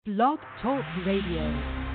Blog Talk Radio.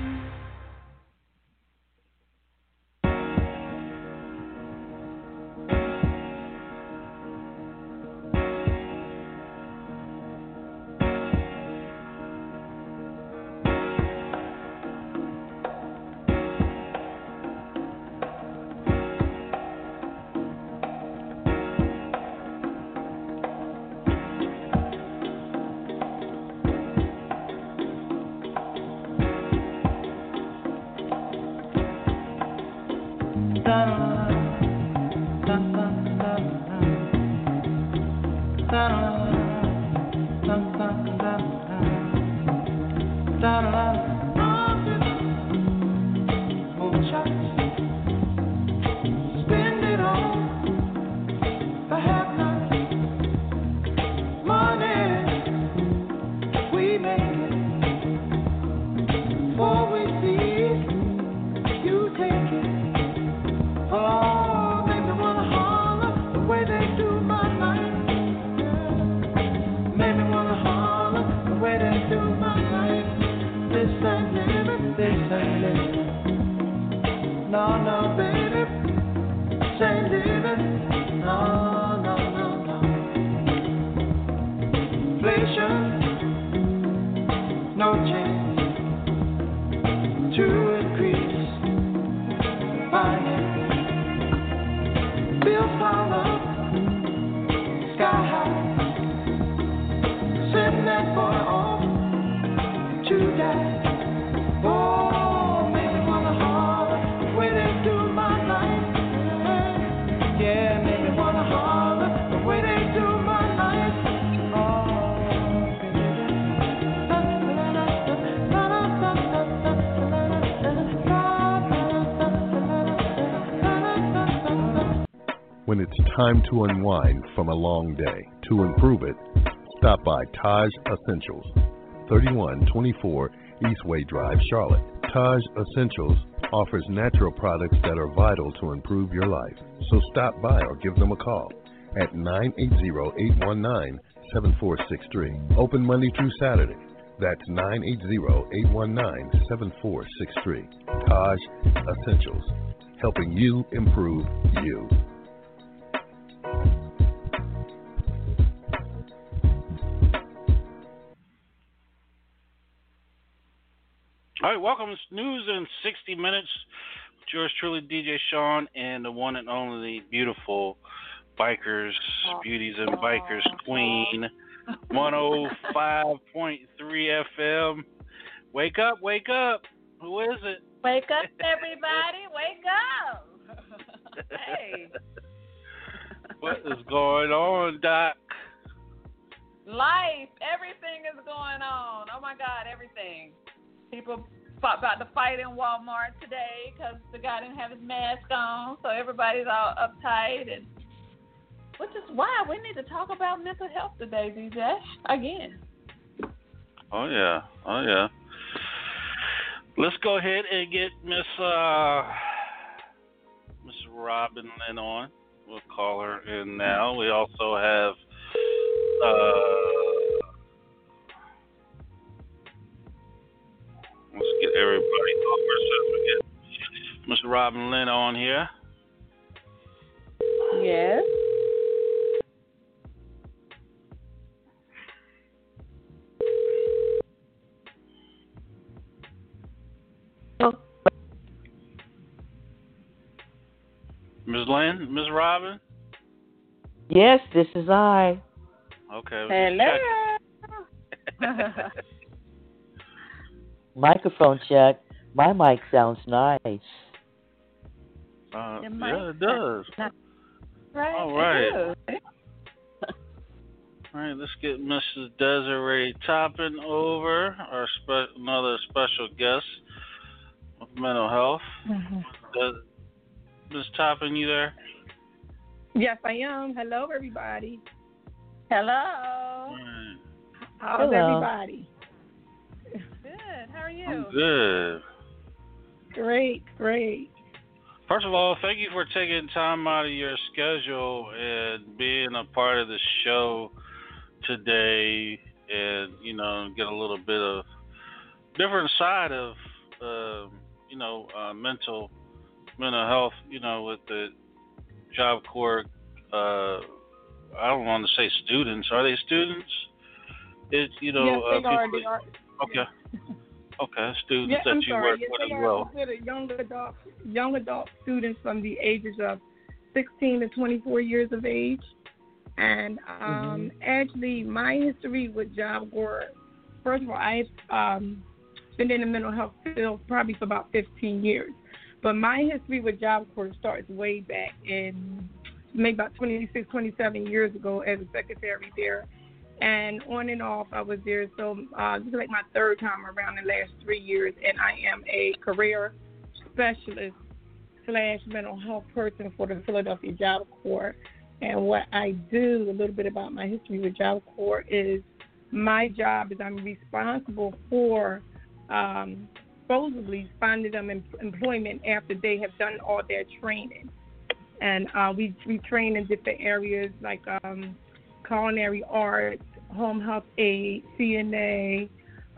When it's time to unwind from a long day, to improve it, stop by Taj Essentials, 3124 Eastway Drive, Charlotte. Taj Essentials offers natural products that are vital to improve your life. So stop by or give them a call at 980-819-7463. Open Monday through Saturday. That's 980-819-7463. Taj Essentials, helping you improve you. All right, welcome to News in 60 Minutes. Yours truly, DJ Sean, and the one and only beautiful Bikers, Beauties and Bikers Queen, 105.3 FM. Wake up, wake up. Who is it? Wake up, everybody. Wake up. Hey. What is going on, Doc? Life. Everything is going on. Oh, my God, everything. People about to fight in Walmart today because the guy didn't have his mask on, so everybody's all uptight, and which is why we need to talk about mental health today, DJ, again. Oh, yeah. Oh, yeah. Let's go ahead and get Miss Robin Lynn on. We'll call her in now. We also have let's get everybody over so we get Miss Robin Lynn on here. Yes. Ms. Lynn, Ms. Robin? Yes, this is I. Okay. Hello. Microphone check. My mic sounds nice. Yeah, it does. Right. All right. All right, let's get Mrs. Desiree Toppin over, another special guest of mental health. Ms. Toppin, you there? Yes, I am. Hello, everybody. Hello. Right. How's everybody? Good. How are you? I'm good. Great. First of all, thank you for taking time out of your schedule and being a part of the show today, and get a little bit of different side of mental health. With the Job Corps. I don't want to say students. Are they students? Yes, they are. They are. Okay. Okay, students Yeah, that I'm you sorry. work Yes, with they as are well. considered young adult students from the ages of 16 to 24 years of age. And actually, my history with Job Corps, first of all, I've been in the mental health field probably for about 15 years. But my history with Job Corps starts way back in maybe about 26, 27 years ago as a secretary there. And on and off, I was there. So this is like my third time around in the last 3 years. And I am a career specialist / mental health person for the Philadelphia Job Corps. And what I do, a little bit about my history with Job Corps, is my job is I'm responsible for supposedly finding them employment after they have done all their training. And we train in different areas like culinary arts, home health aid, CNA,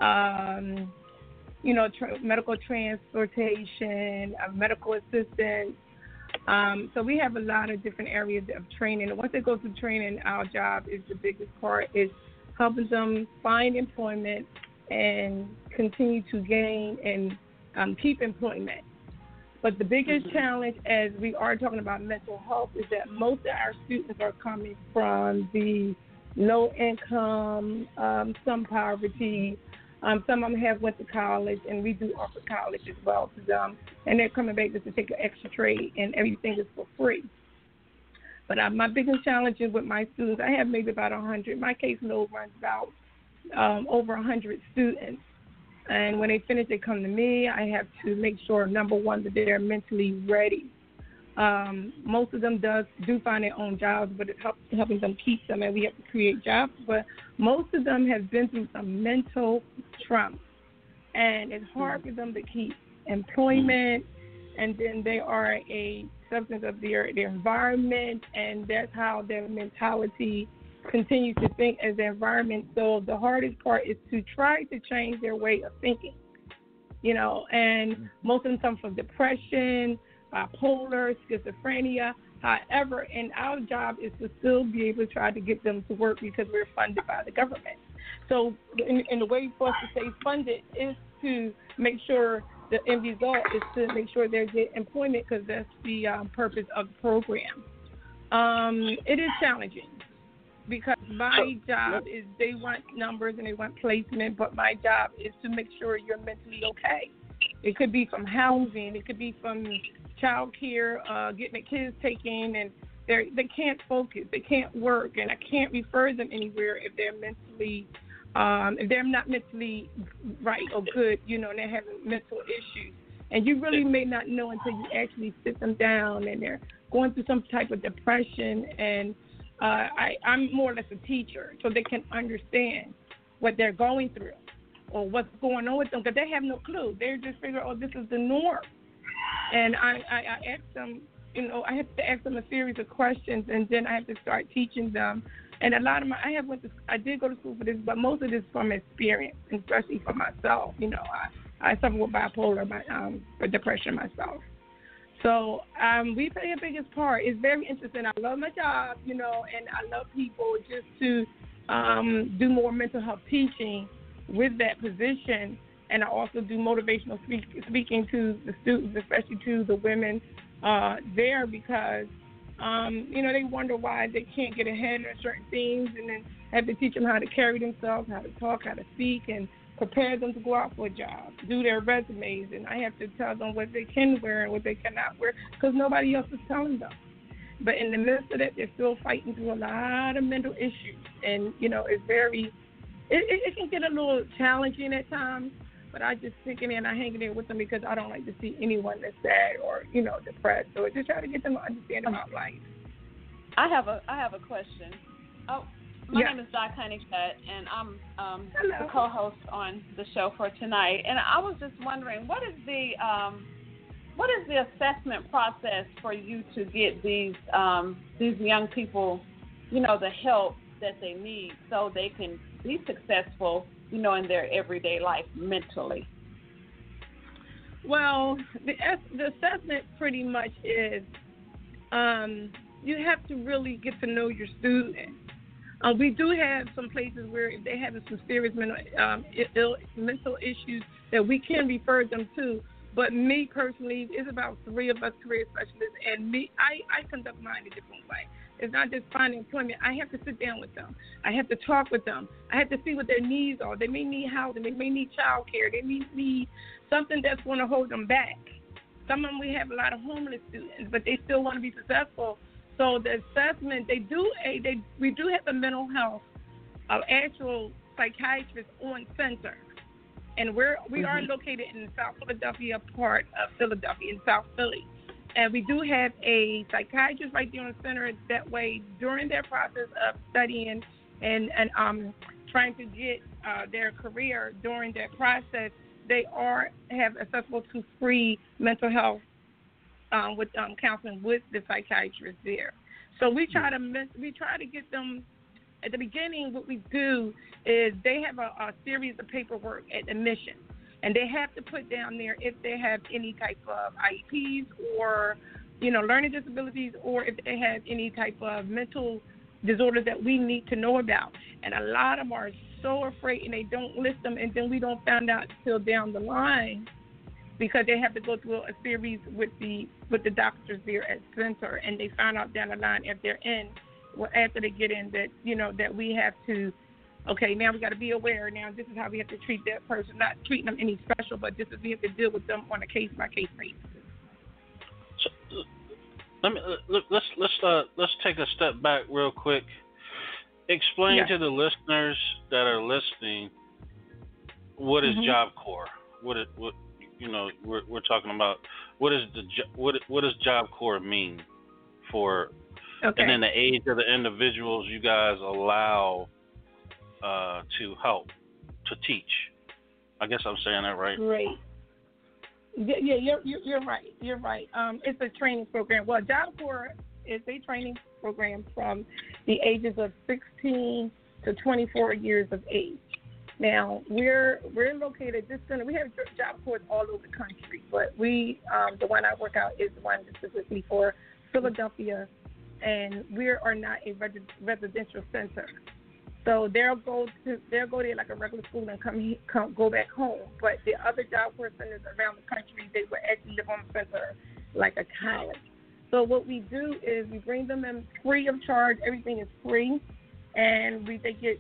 medical transportation, medical assistance. So we have a lot of different areas of training. And once they go through training, our job is the biggest part is helping them find employment and continue to gain and keep employment. But the biggest challenge, as we are talking about mental health, is that most of our students are coming from the low income, some poverty. Some of them have went to college, and we do offer college as well to them. And they're coming back just to take an extra trade, and everything is for free. But my biggest challenge is with my students, I have maybe about 100. My caseload runs about over 100 students. And when they finish, they come to me. I have to make sure, number one, that they're mentally ready. Most of them do find their own jobs, but it's helping them keep them, and we have to create jobs. But most of them have been through some mental trauma, and it's hard for them to keep employment, and then they are a substance of their environment, and that's how their mentality continues to think as their environment. So the hardest part is to try to change their way of thinking, and most of them come from depression, bipolar, schizophrenia. However, and our job is to still be able to try to get them to work because we're funded by the government. So in the way for us to stay funded is to make sure the end result is to make sure they get employment, because that's the purpose of the program. It is challenging because my job is they want numbers and they want placement, but my job is to make sure you're mentally okay. It could be from housing, it could be from child care, getting the kids taken, and they can't focus, they can't work, and I can't refer them anywhere if they're mentally, if they're not mentally right or good, and they're having mental issues. And you really may not know until you actually sit them down and they're going through some type of depression. And I'm more or less a teacher, so they can understand what they're going through or what's going on with them, because they have no clue. They just figure, this is the norm. And I ask them, I have to ask them a series of questions, and then I have to start teaching them. And a lot of I did go to school for this, but most of this from experience, especially for myself. I suffer with bipolar, depression myself. So we play a biggest part. It's very interesting. I love my job, and I love people, just to do more mental health teaching with that position. And I also do motivational speaking to the students, especially to the women there, because, they wonder why they can't get ahead in certain things, and then I have to teach them how to carry themselves, how to talk, how to speak, and prepare them to go out for a job, do their resumes, and I have to tell them what they can wear and what they cannot wear, because nobody else is telling them. But in the midst of that, they're still fighting through a lot of mental issues, and, it's very, it can get a little challenging at times. But I just stick in there and I hang in there with them because I don't like to see anyone that's sad or, depressed. So I just try to get them to understand about life. I have a question. My name is Doc Honeycutt, and I'm the co-host on the show for tonight. And I was just wondering, what is the assessment process for you to get these young people, the help that they need so they can be successful, in their everyday life mentally? Well, the assessment pretty much is you have to really get to know your student. We do have some places where if they have some serious mental issues that we can refer them to. But me personally, it's about 3 of us career specialists, and me, I conduct mine a different way. It's not just finding employment. I have to sit down with them. I have to talk with them. I have to see what their needs are. They may need housing. They may need child care. They may need something that's going to hold them back. Some of them, we have a lot of homeless students, but they still want to be successful. So the assessment, we do have a mental health, actual psychiatrist on center. And we are located in the South Philadelphia part of Philadelphia, in South Philly. And we do have a psychiatrist right there on the center. That way, during their process of studying and trying to get their career during that process, they have accessible to free mental health with counseling with the psychiatrist there. So we try to get them. At the beginning, what we do is they have a series of paperwork at admission, and they have to put down there if they have any type of IEPs or, learning disabilities, or if they have any type of mental disorders that we need to know about. And a lot of them are so afraid, and they don't list them, and then we don't find out till down the line because they have to go through a series with the doctors there at center, and they find out down the line if they're in. Well, after they get in, that that we have to, okay, now we got to be aware. Now this is how we have to treat that person, not treating them any special, but this is we have to deal with them on a case by case basis. So, let's take a step back real quick. Explain to the listeners that are listening what is Job Corps. We're talking about what does Job Corps mean for. Okay. And then the age of the individuals you guys allow to help, to teach. I guess I'm saying that right. Great. Yeah, you're right. You're right. It's a training program. Well, Job Corps is a training program from the ages of 16 to 24 years of age. Now we're located. We have Job Corps all over the country, but the one I work out is the one specifically for Philadelphia. And we are not a residential center, so they'll go there like a regular school and go back home. But the other Job Corps centers around the country, they will actually live on the center like a college. So what we do is we bring them in free of charge. Everything is free, and they get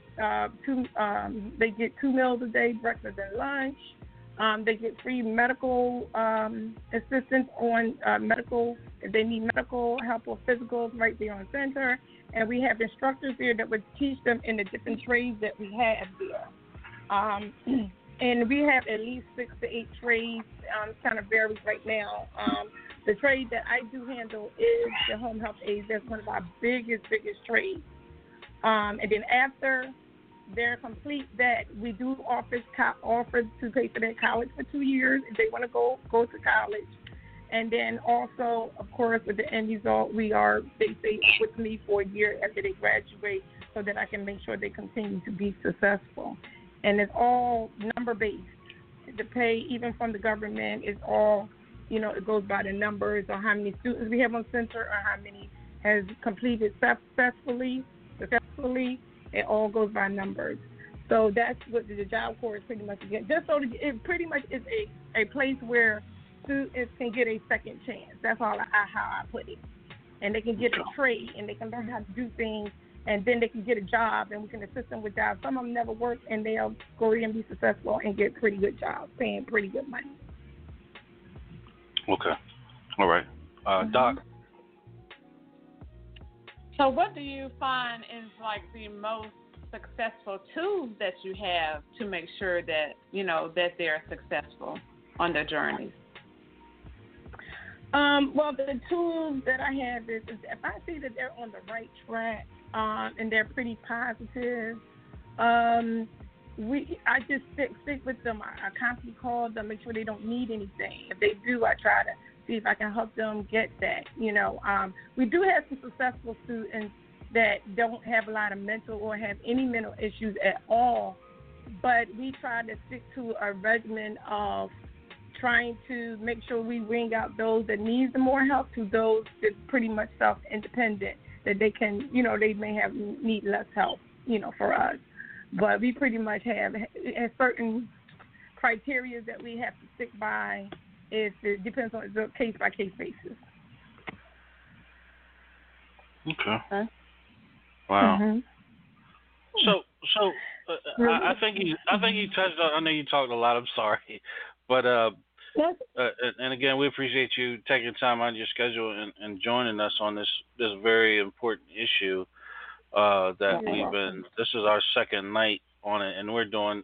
2 meals a day, breakfast and lunch. They get free medical assistance on medical. If they need medical help or physicals, right there on center. And we have instructors there that would teach them in the different trades that we have there. And we have at least 6 to 8 trades. Kind of varies right now. The trade that I do handle is the home health aide. That's one of our biggest trades. And then after they're complete that, we do offer to pay for their college for 2 years if they want to go to college. And then also, of course, with the end result, they stay with me for a year after they graduate so that I can make sure they continue to be successful. And it's all number-based. The pay, even from the government, is all, it goes by the numbers or how many students we have on center or how many has completed successfully. It all goes by numbers. So that's what the Job Corps is pretty much again. Just so it pretty much is a place where students can get a second chance. That's how I put it. And they can get a trade, and they can learn how to do things, and then they can get a job, and we can assist them with jobs. Some of them never work, and they'll go in and be successful and get pretty good jobs, paying pretty good money. Okay. All right. Doc? So what do you find is like the most successful tools that you have to make sure that, that they're successful on their journeys? Well, the tools that I have is if I see that they're on the right track and they're pretty positive, I just stick with them. I constantly call them, make sure they don't need anything. If they do, I try to see if I can help them get that. We do have some successful students that don't have a lot of mental or have any mental issues at all, but we try to stick to a regimen of trying to make sure we bring out those that need the more help to those that pretty much self-independent, that they can, they may need less help, for us. But we pretty much have certain criteria that we have to stick by. It depends on the case-by-case basis. Okay. Wow. Mm-hmm. So I think you touched on. I know you talked a lot. I'm sorry, but and again, we appreciate you taking time out of your schedule and joining us on this very important issue that we've been. This is our second night on it, and we're doing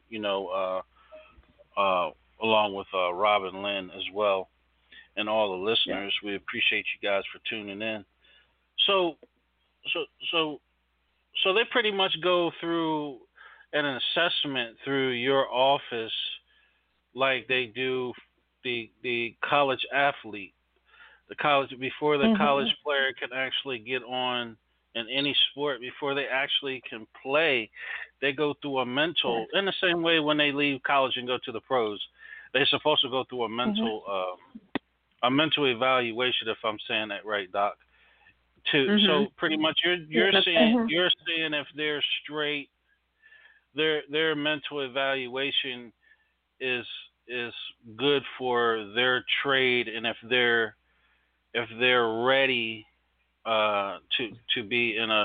along with Robin Lynn as well, and all the listeners. We appreciate you guys for tuning in. So they pretty much go through an assessment through your office like they do the college athlete. The college before the college player can actually get on in any sport, before they actually can play, they go through a mental in the same way when they leave college and go to the pros. They're supposed to go through a mental evaluation, if I'm saying that right, Doc. So pretty much you're seeing if they're straight, their mental evaluation is good for their trade, and if they're ready to be in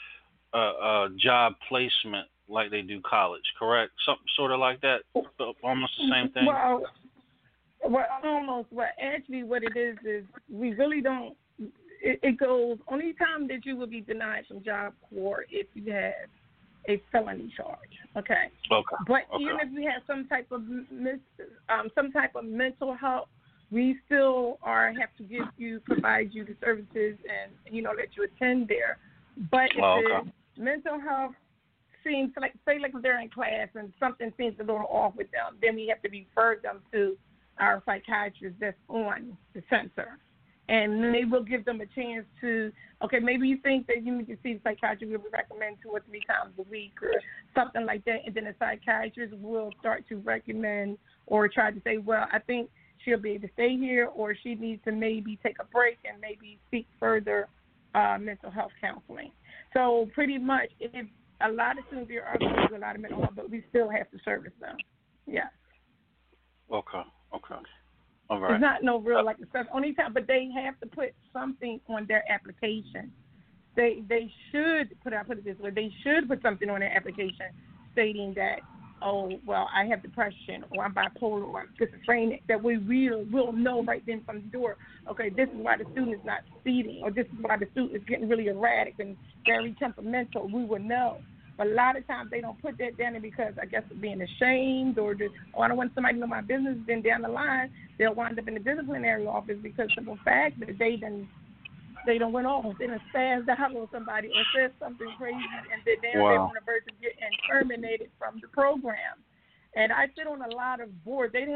a job placement like they do college, correct? Something sort of like that, almost the same thing. Well, almost. Well, actually, what it is we really don't. It goes only time that you will be denied from Job Corps if you have a felony charge. Okay. But even if you have some type of mental help, we still have to provide you the services and let you attend there. But if the mental health seems like, say like they're in class and something seems a little off with them, then we have to refer them to our psychiatrist that's on the center. And they will give them a chance to, maybe you think that you need to see the psychiatrist. We would recommend 2 or 3 times a week or something like that. And then the psychiatrist will start to recommend or try to say, well, I think she'll be able to stay here, or she needs to maybe take a break and maybe seek further mental health counseling. So pretty much, if a lot of students here are going through a lot of mental health, but we still have to service them. Yes. Okay. All right. It's not no real stuff. Only time, but they have to put something on their application. They should put it this way. They should put something on their application stating that, I have depression, or I'm bipolar, or I'm schizophrenic. That we will know right then from the door. Okay, this is why the student is not succeeding, or this is why the student is getting really erratic and very temperamental. We will know. But a lot of times they don't put that down because I guess of being ashamed or just, I don't want somebody to know my business. Then down the line, they'll wind up in the disciplinary office because of the fact that they done went off. They done spazzed out on somebody or said something crazy, and then they're on the verge of getting terminated from the program. And I sit on a lot of boards. They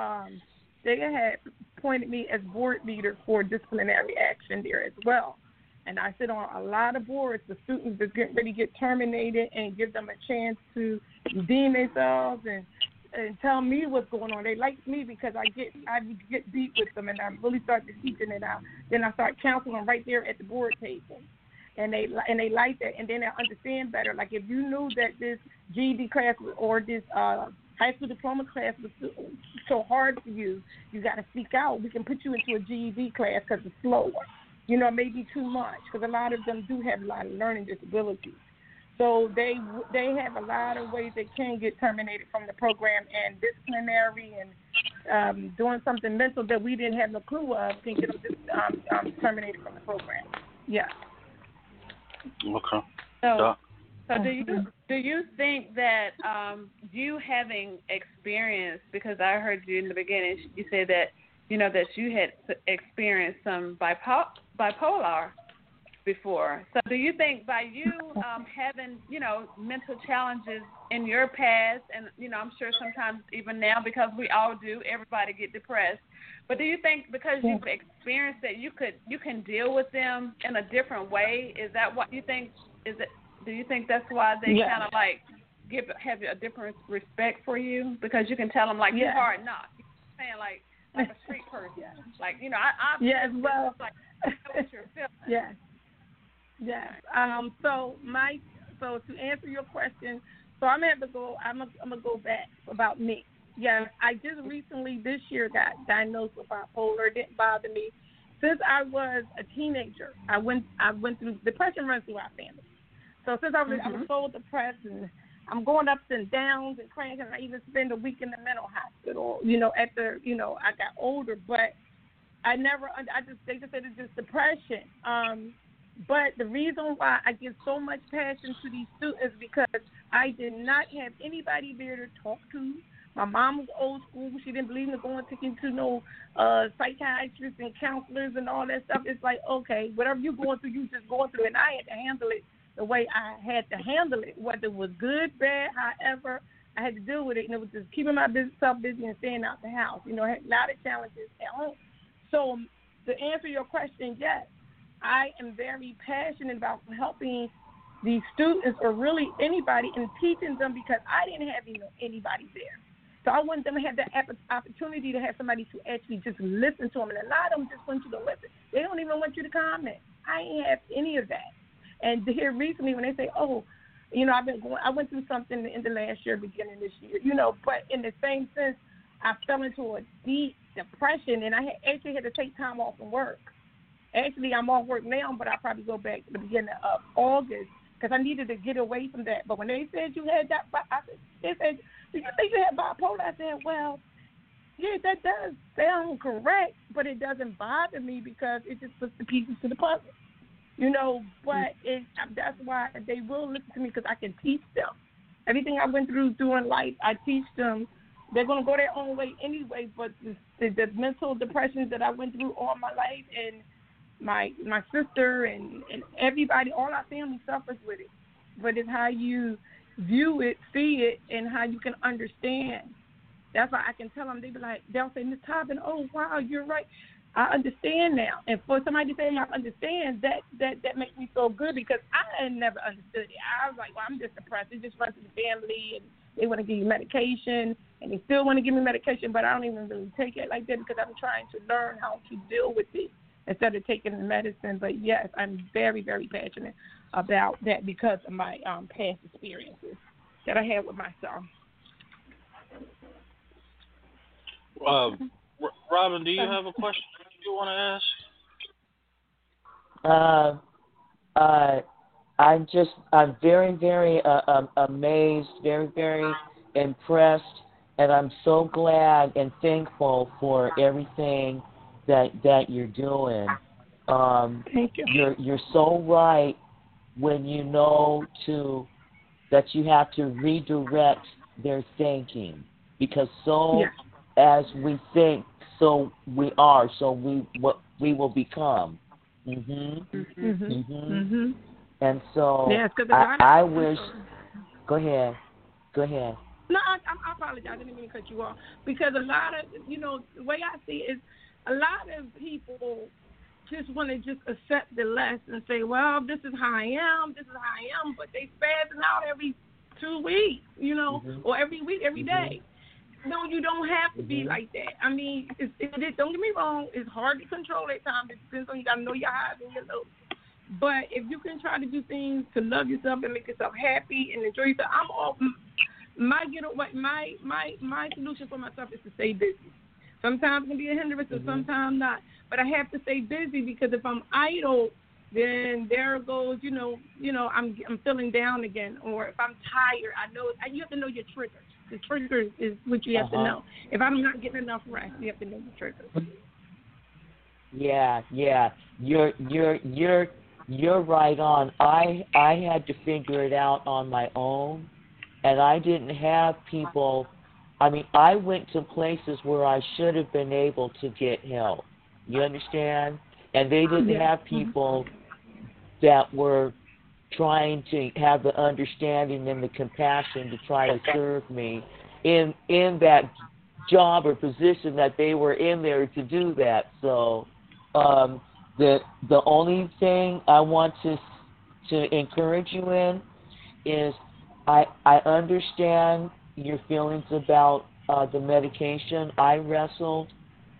had appointed me as board leader for disciplinary action there as well. And I sit on a lot of boards. The students that get ready to get terminated and give them a chance to redeem themselves and tell me what's going on. They like me because I get deep with them and I really start teaching it out. Then I start counseling them right there at the board table, and they like that. And then they understand better. Like if you knew that this GED class or this high school diploma class was so hard for you, you got to speak out. We can put you into a GED class because it's slower. Maybe too much, because a lot of them do have a lot of learning disabilities. So they have a lot of ways they can get terminated from the program, and disciplinary and doing something mental that we didn't have no clue of can get them terminated from the program. Yeah. Okay. So do you think that you having experience, because I heard you in the beginning, you said that that you had experienced some bipolar before. So do you think by you having, mental challenges in your past, and, I'm sure sometimes even now, because we all do, everybody get depressed, but do you think because you've experienced that you can deal with them in a different way? Is that what you think? Do you think that's why they kind of have a different respect for you? Because you can tell them, you're hard not. You're saying, like a street person. Like, you know, I yes, well, like what you're feeling. yes, yes. So to answer your question, so I'm gonna go back about me. Yes, I just recently this year got diagnosed with bipolar. It didn't bother me since I was a teenager. I went through depression runs through our family. So since I was so depressed, and I'm going ups and downs and crying, and I even spent a week in the mental hospital. You know, after I got older, but they just said it's just depression. But the reason why I give so much passion to these students is because I did not have anybody there to talk to. My mom was old school. She didn't believe in going to no psychiatrists and counselors and all that stuff. It's like, okay, whatever you're going through, you just going through it. And I had to handle it the way I had to handle it, whether it was good, bad, however, I had to deal with it. And it was just keeping myself busy and staying out the house. You know, I had a lot of challenges at home. So to answer your question, yes, I am very passionate about helping these students or really anybody and teaching them because I didn't have anybody there. So I want them to have that opportunity to have somebody to actually just listen to them. And a lot of them just want you to listen. They don't even want you to comment. I ain't have any of that. And to hear recently when they say, oh, you know, I went through something in the last year, beginning this year, you know, but in the same sense, I fell into a deep depression and I actually had to take time off from work. Actually, I'm off work now, but I'll probably go back to the beginning of August because I needed to get away from that. But when they said you had that, they said, do you think you had bipolar? I said, well, yeah, that does sound correct, but it doesn't bother me because it just puts the pieces to the puzzle, you know. But that's why they will listen to me because I can teach them. Everything I went through in life, I teach them. They're going to go their own way anyway, but the mental depressions that I went through all my life and my sister and everybody, all our family suffers with it. But it's how you view it, see it, and how you can understand. That's why I can tell them. They'll say, Ms. Tobin, oh, wow, you're right. I understand now. And for somebody to say I understand, that makes me so good because I had never understood it. I was like, well, I'm just depressed. It just runs in the family, and they want to give you medication, and they still want to give me medication, but I don't even really take it like that because I'm trying to learn how to deal with it instead of taking the medicine. But, yes, I'm very, very passionate about that because of my past experiences that I had with myself. Robin, do you have a question you want to ask? I'm very, very amazed, very, very impressed, and I'm so glad and thankful for everything that you're doing. Thank you. You're so right when you know that you have to redirect their thinking because as we think, so we are, so we will become. And so I wish. Go ahead. No, I apologize. I didn't mean to cut you off because a lot of, the way I see it is a lot of people just want to just accept the less and say, well, this is how I am, but they spazzing out every 2 weeks, or every week, every day. No, you don't have to be like that. I mean, don't get me wrong, it's hard to control at times. It depends on, you got to know your highs and your lows. But if you can try to do things to love yourself and make yourself happy and enjoy yourself, my solution for myself is to stay busy. Sometimes it can be a hindrance and sometimes not. But I have to stay busy because if I'm idle, then there goes, I'm feeling down again. Or if I'm tired, I know you have to know your triggers. The trigger is what you have to know. If I'm not getting enough rest, you have to know the triggers. Yeah. You're right on. I had to figure it out on my own, and I didn't have people. I mean, I went to places where I should have been able to get help. You understand? And they didn't have people that were trying to have the understanding and the compassion to try to serve me in that job or position that they were in there to do that. So the only thing I want to encourage you in is I understand your feelings about the medication. I wrestled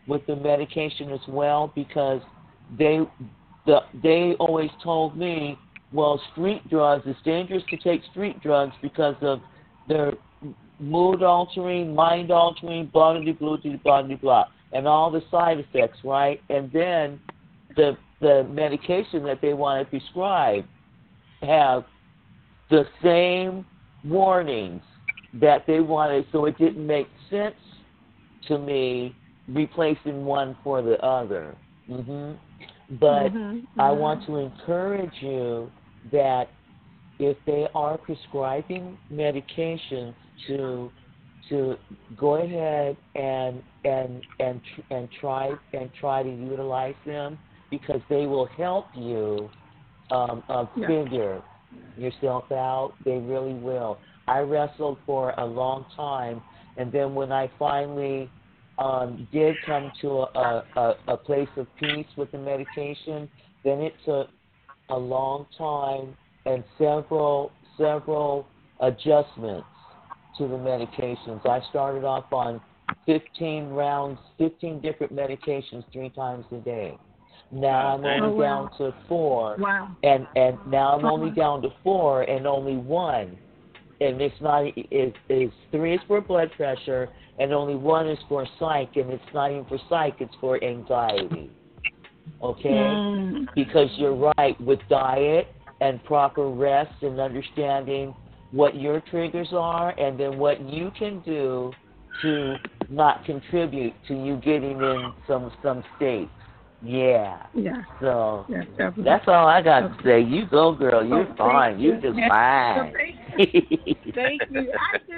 with the medication as well, because they always told me, well, street drugs, it's dangerous to take street drugs because of their mood altering, mind altering, blah blah blah blah blah blah, and all the side effects, right? And then the medication that they want to prescribe have the same warnings that they wanted, so it didn't make sense to me replacing one for the other. But I want to encourage you that if they are prescribing medications, to go ahead and try to utilize them, because they will help you figure yourself out. They really will. I wrestled for a long time, and then when I finally did come to a place of peace with the medication, then it took a long time and several adjustments to the medications. I started off on 15 different medications 3 times a day. Now I'm only down to 4. Wow. And now I'm only down to 4 and only 1. And it's not, it's 3 is for blood pressure and only 1 is for psych, and it's not even for psych, it's for anxiety. Okay? Because you're right, with diet and proper rest and understanding what your triggers are, and then what you can do to not contribute to you getting in some states. Yeah. So that's all I got to say. You go, girl. You're fine. You're just fine. Thank you.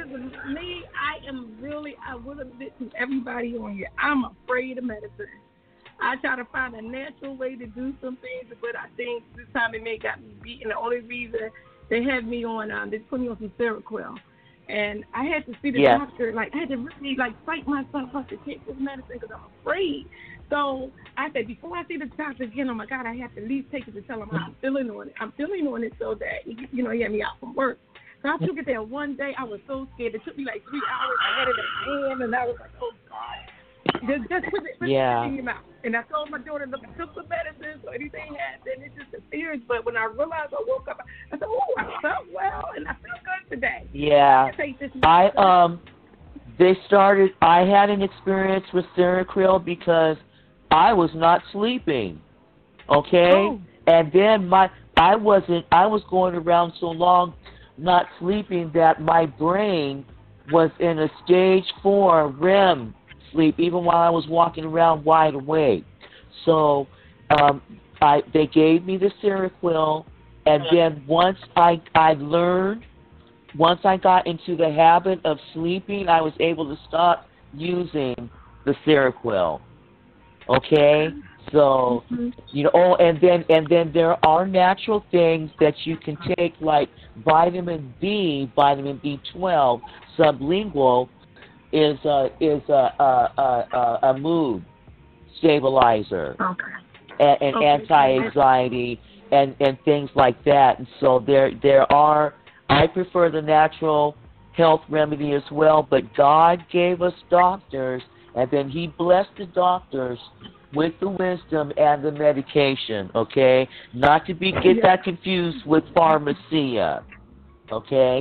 I would have bitten everybody on here. I'm afraid of medicine. I try to find a natural way to do some things, but I think this time it may got me beaten. The only reason they had me on, they put me on some Seroquel. And I had to see the doctor. Like, I had to really, fight myself up to take this medicine because I'm afraid. So I said, before I see the doctor again, oh, my God, I have to at least take it to tell him how I'm feeling on it. I'm feeling on it so that, he had me out from work. So I took it there one day. I was so scared. It took me 3 hours. I had it in my hand, and I was like, oh, God. Just put it in your mouth. And I told my daughter, look, I took the medicine, so anything happened, it disappears. But when I realized, I woke up, I said, oh, I felt well, and I feel good today. Yeah. I had an experience with Seroquel because I was not sleeping. Okay? Oh. And then I was going around so long not sleeping that my brain was in a stage 4 REM sleep, even while I was walking around wide awake. So they gave me the Seroquel, and then once I got into the habit of sleeping, I was able to stop using the Seroquel. Okay? So, and then there are natural things that you can take, like vitamin B12, sublingual, is a mood stabilizer, and anti-anxiety, and things like that. And so there are. I prefer the natural health remedy as well, but God gave us doctors, and then He blessed the doctors with the wisdom and the medication. Okay, not to get that confused with pharmacia. Okay.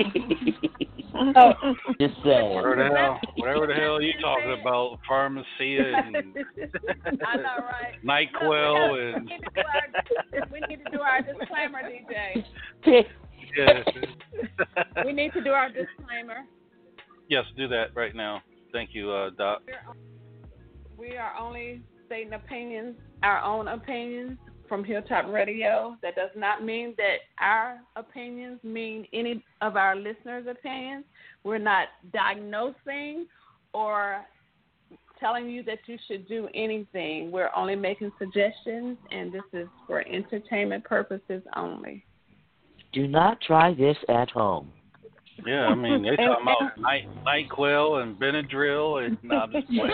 Just saying. Whatever the hell you talking about, pharmacia and I know, right? NyQuil and. We need to do our disclaimer, DJ. Yes. We need to do our disclaimer. Yes, do that right now. Thank you, Doc. We are only stating opinions, our own opinions from Hilltop Radio. That does not mean that our opinions mean any of our listeners' opinions. We're not diagnosing or telling you that you should do anything. We're only making suggestions, and this is for entertainment purposes only. Do not try this at home. Yeah, I mean, they're talking about NyQuil and Benadryl, and no, I'm just playing.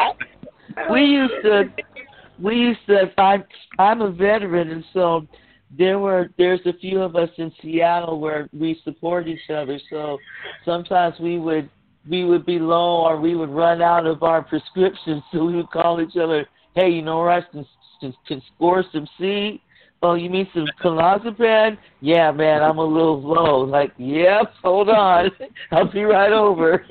We used to. I'm a veteran, and so there's a few of us in Seattle where we support each other. So sometimes we would be low or we would run out of our prescriptions, so we would call each other, hey, you know where I can score some C? Oh, you mean some clonazepam? Yeah, man, I'm a little low. Like, yep, hold on. I'll be right over.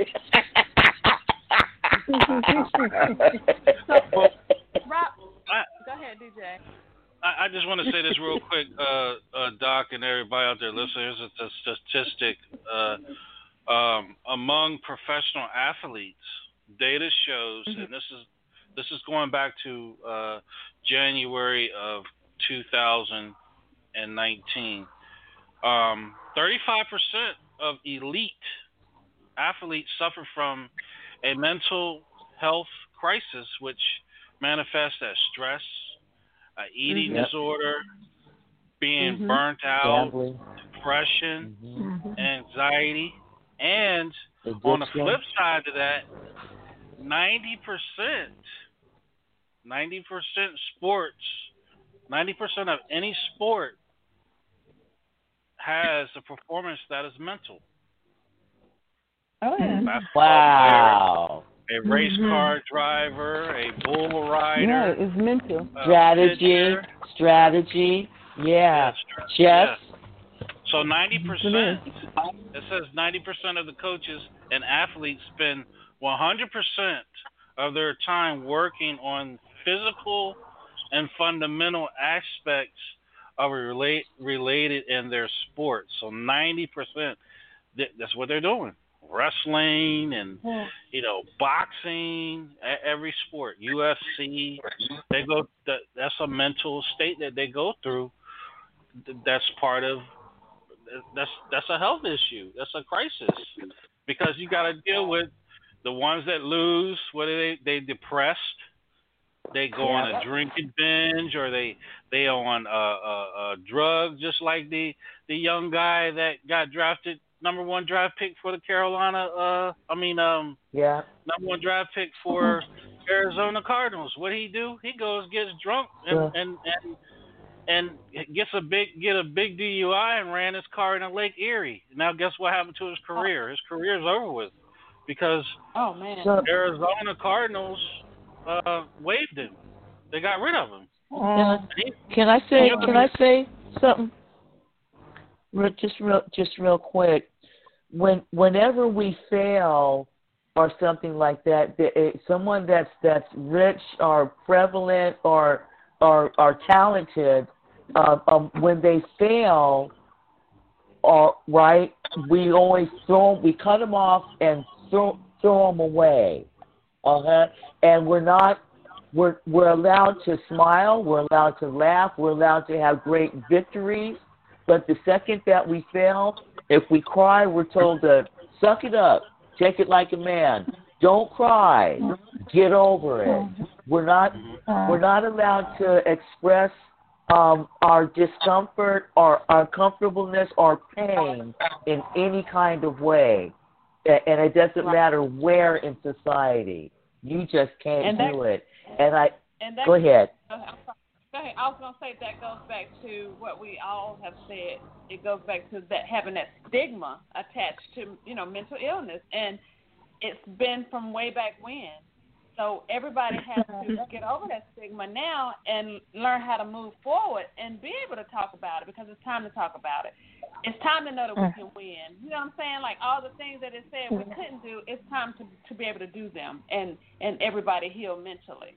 Rob, go ahead, DJ. I just want to say this real quick, Doc, and everybody out there listening. Here's a statistic. Among professional athletes, data shows, and this is going back to January of 2019. 35% of elite athletes suffer from a mental health crisis, which manifests as stress, eating disorder, being burnt out, Gambling. depression, anxiety, and on the flip side of that, 90% sports, 90% of any sport has a performance that is mental. Oh, yeah. Wow. A race car driver, a bull rider. Yeah, it's mental. Strategy. Yeah. Chess. Yeah. So 90%, it says 90% of the coaches and athletes spend 100% of their time working on physical and fundamental aspects of related in their sport. So 90%, that's what they're doing. Wrestling and boxing, every sport, UFC, they go. That's a mental state that they go through. That's part of. That's a health issue. That's a crisis because you got to deal with the ones that lose. What are they depressed? They go on a drinking binge, or they on drugs, just like the young guy that got drafted. Number 1 draft pick for the Carolina. Number 1 draft pick for Arizona Cardinals. What he do? He goes, gets drunk, and gets a big DUI and ran his car in Lake Erie. Now, guess what happened to his career? His career's over with because Arizona Cardinals waived him. They got rid of him. Can I say something? Just real quick. Whenever we fail or something like that, someone that's rich or prevalent or talented, when they fail, right, we always cut them off and throw them away. And we're allowed to smile, we're allowed to laugh, we're allowed to have great victories. But the second that we fail, if we cry, we're told to suck it up, take it like a man, don't cry, get over it. We're not allowed to express our discomfort or uncomfortableness or pain in any kind of way, and it doesn't matter where in society. You just can't do it. Go ahead. Go ahead. I was going to say that goes back to what we all have said. It goes back to that having that stigma attached to, mental illness. And it's been from way back when. So everybody has to get over that stigma now and learn how to move forward and be able to talk about it because it's time to talk about it. It's time to know that we can win. You know what I'm saying? Like all the things that it said we couldn't do, it's time to be able to do them and everybody heal mentally.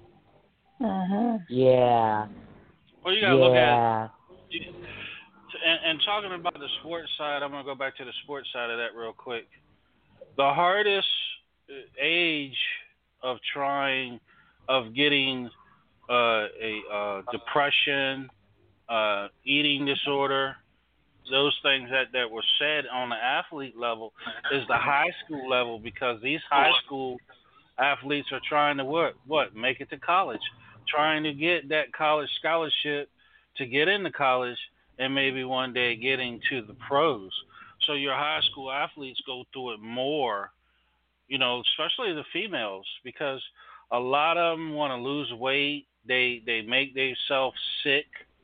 Yeah. Well, you got to look at and talking about the sports side, I'm going to go back to the sports side of that real quick. The hardest age of getting a depression, eating disorder, those things that were said on the athlete level is the high school level because these high school athletes are trying to make it to college, trying to get that college scholarship to get into college and maybe one day getting to the pros. So your high school athletes go through it more, especially the females, because a lot of them want to lose weight. They make themselves sick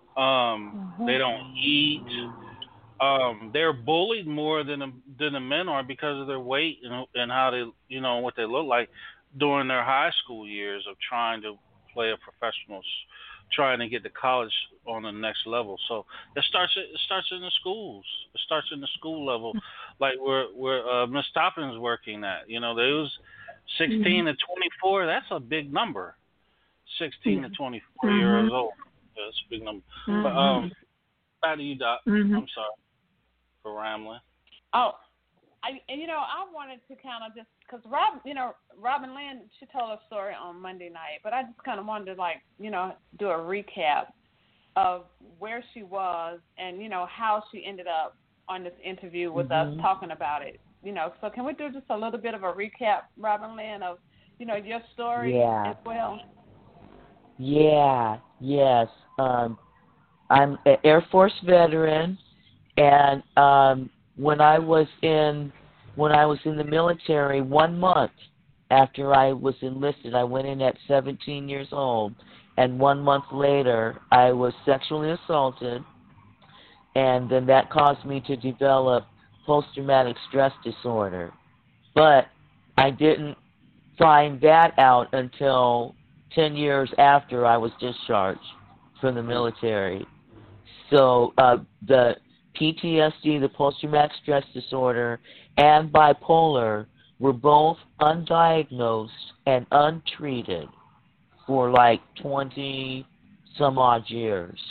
They don't eat. They're bullied more than the men are because of their weight and how they, what they look like during their high school years of trying to play a professional, trying to get to college on the next level. So it starts in the schools. It starts in the school level, like where Miss Toppin's working at. They was 16 to 24. That's a big number. 16 to 24 years old. That's a big number. But back to you, Doc. I'm sorry for rambling. Oh, I wanted to kind of just because Robin Lynn, she told a story on Monday night, but I just kind of wanted to do a recap of where she was and how she ended up on this interview with us talking about it. So can we do just a little bit of a recap, Robin Lynn, of your story as well? Yeah. Yes. I'm an Air Force veteran, and when I was in the military, 1 month after I was enlisted, I went in at 17 years old, and 1 month later, I was sexually assaulted, and then that caused me to develop post-traumatic stress disorder. But I didn't find that out until 10 years after I was discharged from the military. So the PTSD, the post-traumatic stress disorder, and bipolar were both undiagnosed and untreated for like 20-some-odd years.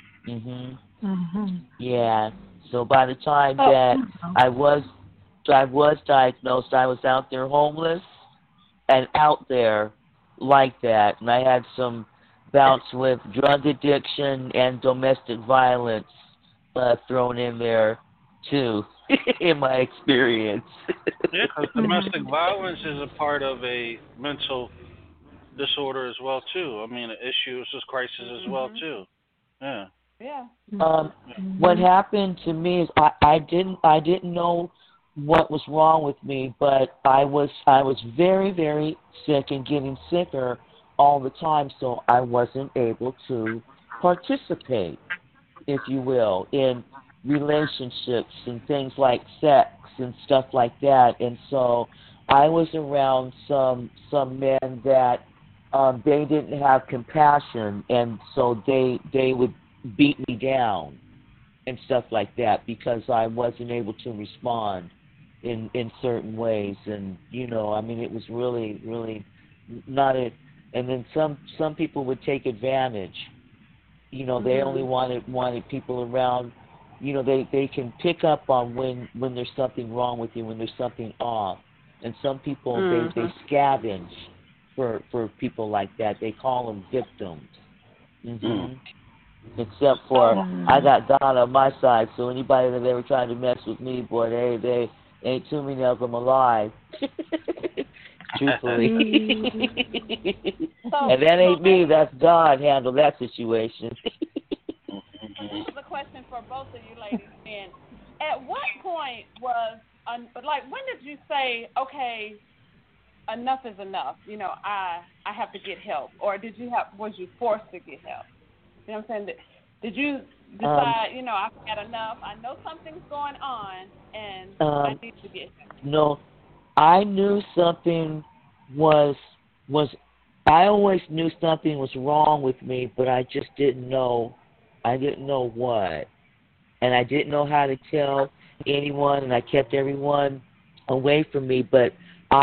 Yeah. So by the time that I was diagnosed, I was out there homeless and out there like that. And I had some bouts with drug addiction and domestic violence thrown in there too, in my experience. Yeah, because domestic violence is a part of a mental disorder as well too. I mean, an issue, it's just crisis as well too. Yeah. Yeah. What happened to me is I didn't know what was wrong with me, but I was very, very sick and getting sicker all the time, so I wasn't able to participate, if you will, in relationships and things like sex and stuff like that. And so I was around some men that they didn't have compassion, and so they would beat me down and stuff like that because I wasn't able to respond in certain ways. And I mean, it was really, really not a. And then some people would take advantage. They only wanted people around. They can pick up on when there's something wrong with you, when there's something off. And some people they scavenge for people like that. They call them victims. Except for I got God on my side, so anybody that ever tried to mess with me, boy, they ain't too many of them alive. Truthfully. And that ain't me, that's God handled that situation. This is a question for both of you ladies. And at what point when did you say, okay, enough is enough? I have to get help, or was you forced to get help? You know what I'm saying? Did you decide, I've had enough, I know something's going on, and I need to get help? No, I knew something I always knew something was wrong with me, but I just didn't know what. And I didn't know how to tell anyone, and I kept everyone away from me. But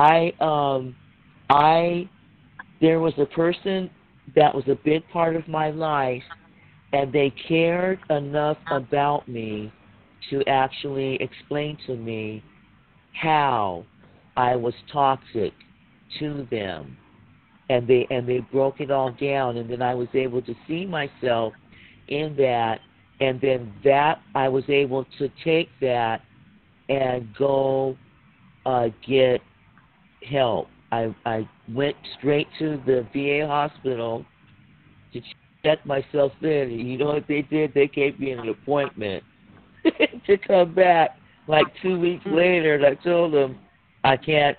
there was a person that was a big part of my life, and they cared enough about me to actually explain to me how I was toxic to them. And they broke it all down, and then I was able to see myself in that, and then that I was able to take that and go get help. I went straight to the VA hospital to check myself in. You know what they did? They gave me an appointment to come back like 2 weeks later, and I told them I can't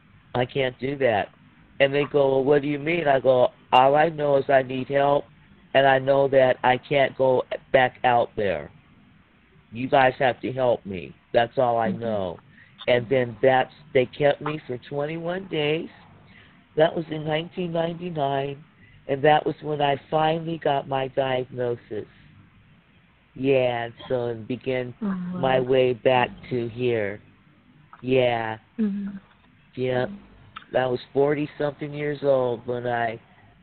do that. And they go, well, what do you mean? I go, all I know is I need help, and I know that I can't go back out there. You guys have to help me. That's all I know. And then they kept me for 21 days. That was in 1999, and that was when I finally got my diagnosis. Yeah, and so it began my way back to here. Yeah. Yeah. I was 40-something years old when I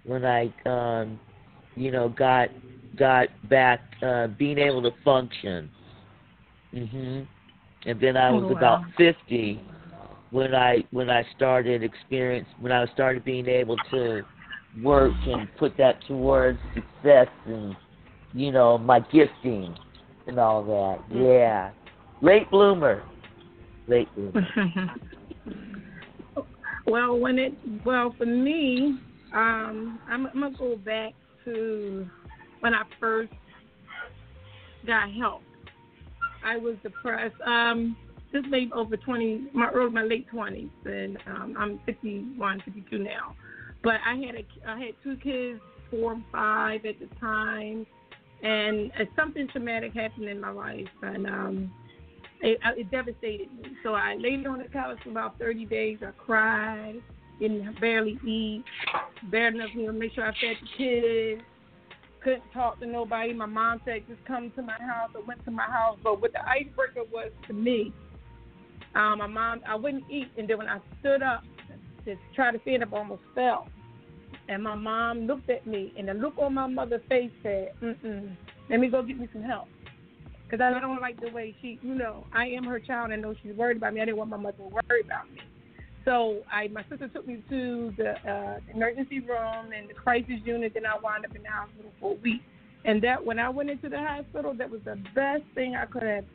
got back being able to function. And then I was about 50 when I started being able to work and put that towards success and my gifting and all that. Yeah. Late bloomer. Well, for me, I'm gonna go back to when I first got help. I was depressed. This made over 20, my late 20s, and I'm 51, 52 now. But I had 2 kids, 4 and 5 at the time, and something traumatic happened in my life, and it devastated me. So I laid on the couch for about 30 days. I cried, didn't barely eat, bad enough to make sure I fed the kids. Couldn't talk to nobody. My mom said, just come to my house. I went to my house. But what the icebreaker was to me, my mom, I wouldn't eat. And then when I stood up to try to stand up, I almost fell. And my mom looked at me, and the look on my mother's face said, let me go get me some help. Because I don't like the way she, I am her child. I know she's worried about me. I didn't want my mother to worry about me. So my sister took me to the emergency room and the crisis unit. Then I wound up in the hospital for a week. And that when I went into the hospital, that was the best thing I could have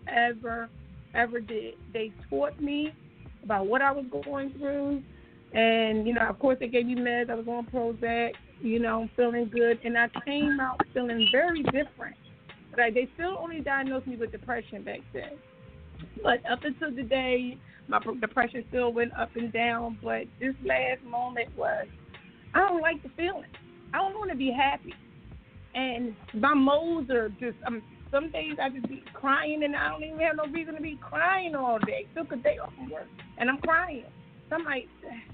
ever did. They taught me about what I was going through. And, of course, they gave me meds. I was on Prozac, feeling good. And I came out feeling very different. Like, they still only diagnosed me with depression back then. But up until today, my depression still went up and down, but this last moment was, I don't like the feeling. I don't want to be happy. And my modes are just, some days I just be crying, and I don't even have no reason to be crying all day. Took a day off from work, and I'm crying. So I'm like,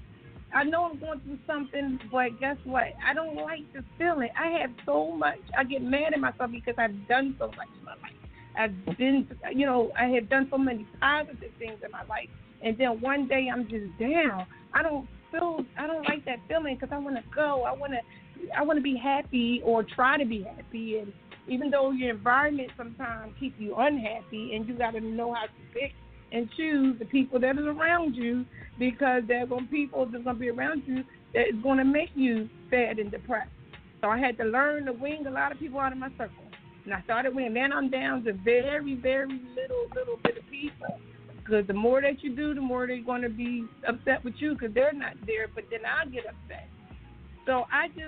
I know I'm going through something, but guess what? I don't like the feeling. I have so much. I get mad at myself because I've done so much in my life. I've been, I have done so many positive things in my life. And then one day I'm just down. I don't like that feeling because I want to go. I want to be happy or try to be happy. And even though your environment sometimes keeps you unhappy, and you got to know how to pick and choose the people that is around you, because there are going to be people that's going to be around you that is going to make you sad and depressed. So I had to learn to wing a lot of people out of my circle. And I started winging. Then I'm down to very, very little bit of people. Because the more that you do, the more they're going to be upset with you because they're not there, but then I get upset. So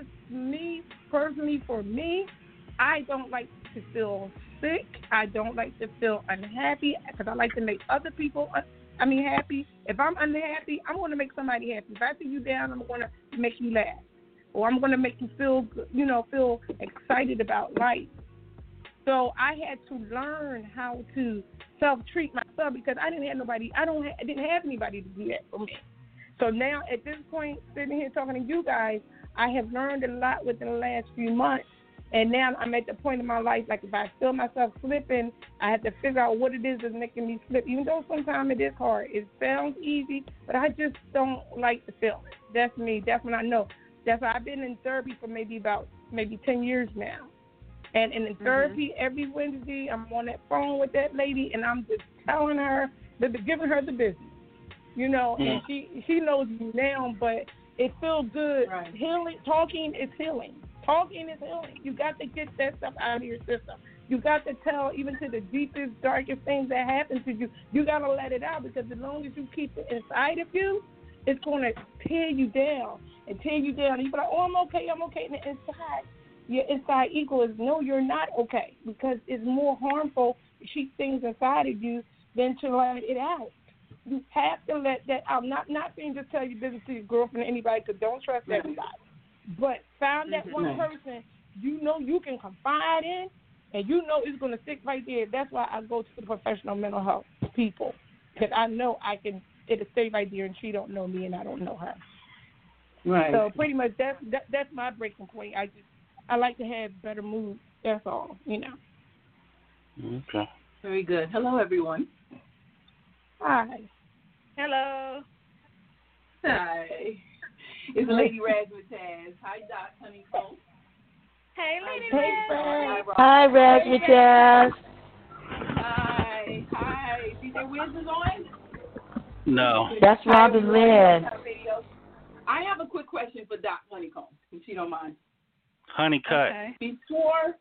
for me, I don't like to feel sick. I don't like to feel unhappy because I like to make other people happy. If I'm unhappy, I'm going to make somebody happy. If I see you down, I'm going to make you laugh. Or I'm going to make you feel excited about life. So I had to learn how to self-treat myself because I didn't have anybody to do that for me. So now at this point, sitting here talking to you guys, I have learned a lot within the last few months. And now I'm at the point in my life, like if I feel myself slipping, I have to figure out what it is that's making me slip. Even though sometimes it is hard. It sounds easy, but I just don't like the feeling. That's me. That's what I know. That's why I've been in therapy for maybe 10 years now. And in therapy, every Wednesday, I'm on that phone with that lady, and I'm just telling her, giving her the business, and she knows me now, but it feels good. Right. Talking is healing. Talking is healing. You got to get that stuff out of your system. You got to tell, even to the deepest, darkest things that happen to you, you got to let it out, because as long as you keep it inside of you, it's going to tear you down. And you be like, oh, I'm okay. And the inside, your inside ego is, no, you're not okay, because it's more harmful to keep things inside of you than to let it out. You have to let that out. Not saying just tell your business to your girlfriend or anybody, because don't trust everybody. But find that one person you know you can confide in, and you know it's going to stick right there. That's why I go to the professional mental health people, because I know it'll stay right there, and she don't know me, and I don't know her. Right. So pretty much that's my breaking point. I like to have better mood. That's all, Okay. Very good. Hello, everyone. Hi. Hello. Hi. It's Lady Razzmatazz. Hi, Doc Honeycomb. Hey, Lady Hey, Raz. Hi, Razzmatazz. Hi. DJ Wiz is on? No. That's Robin Lynn. I have a quick question for Doc Honeycomb, if she don't mind. Honey cut. Okay. Before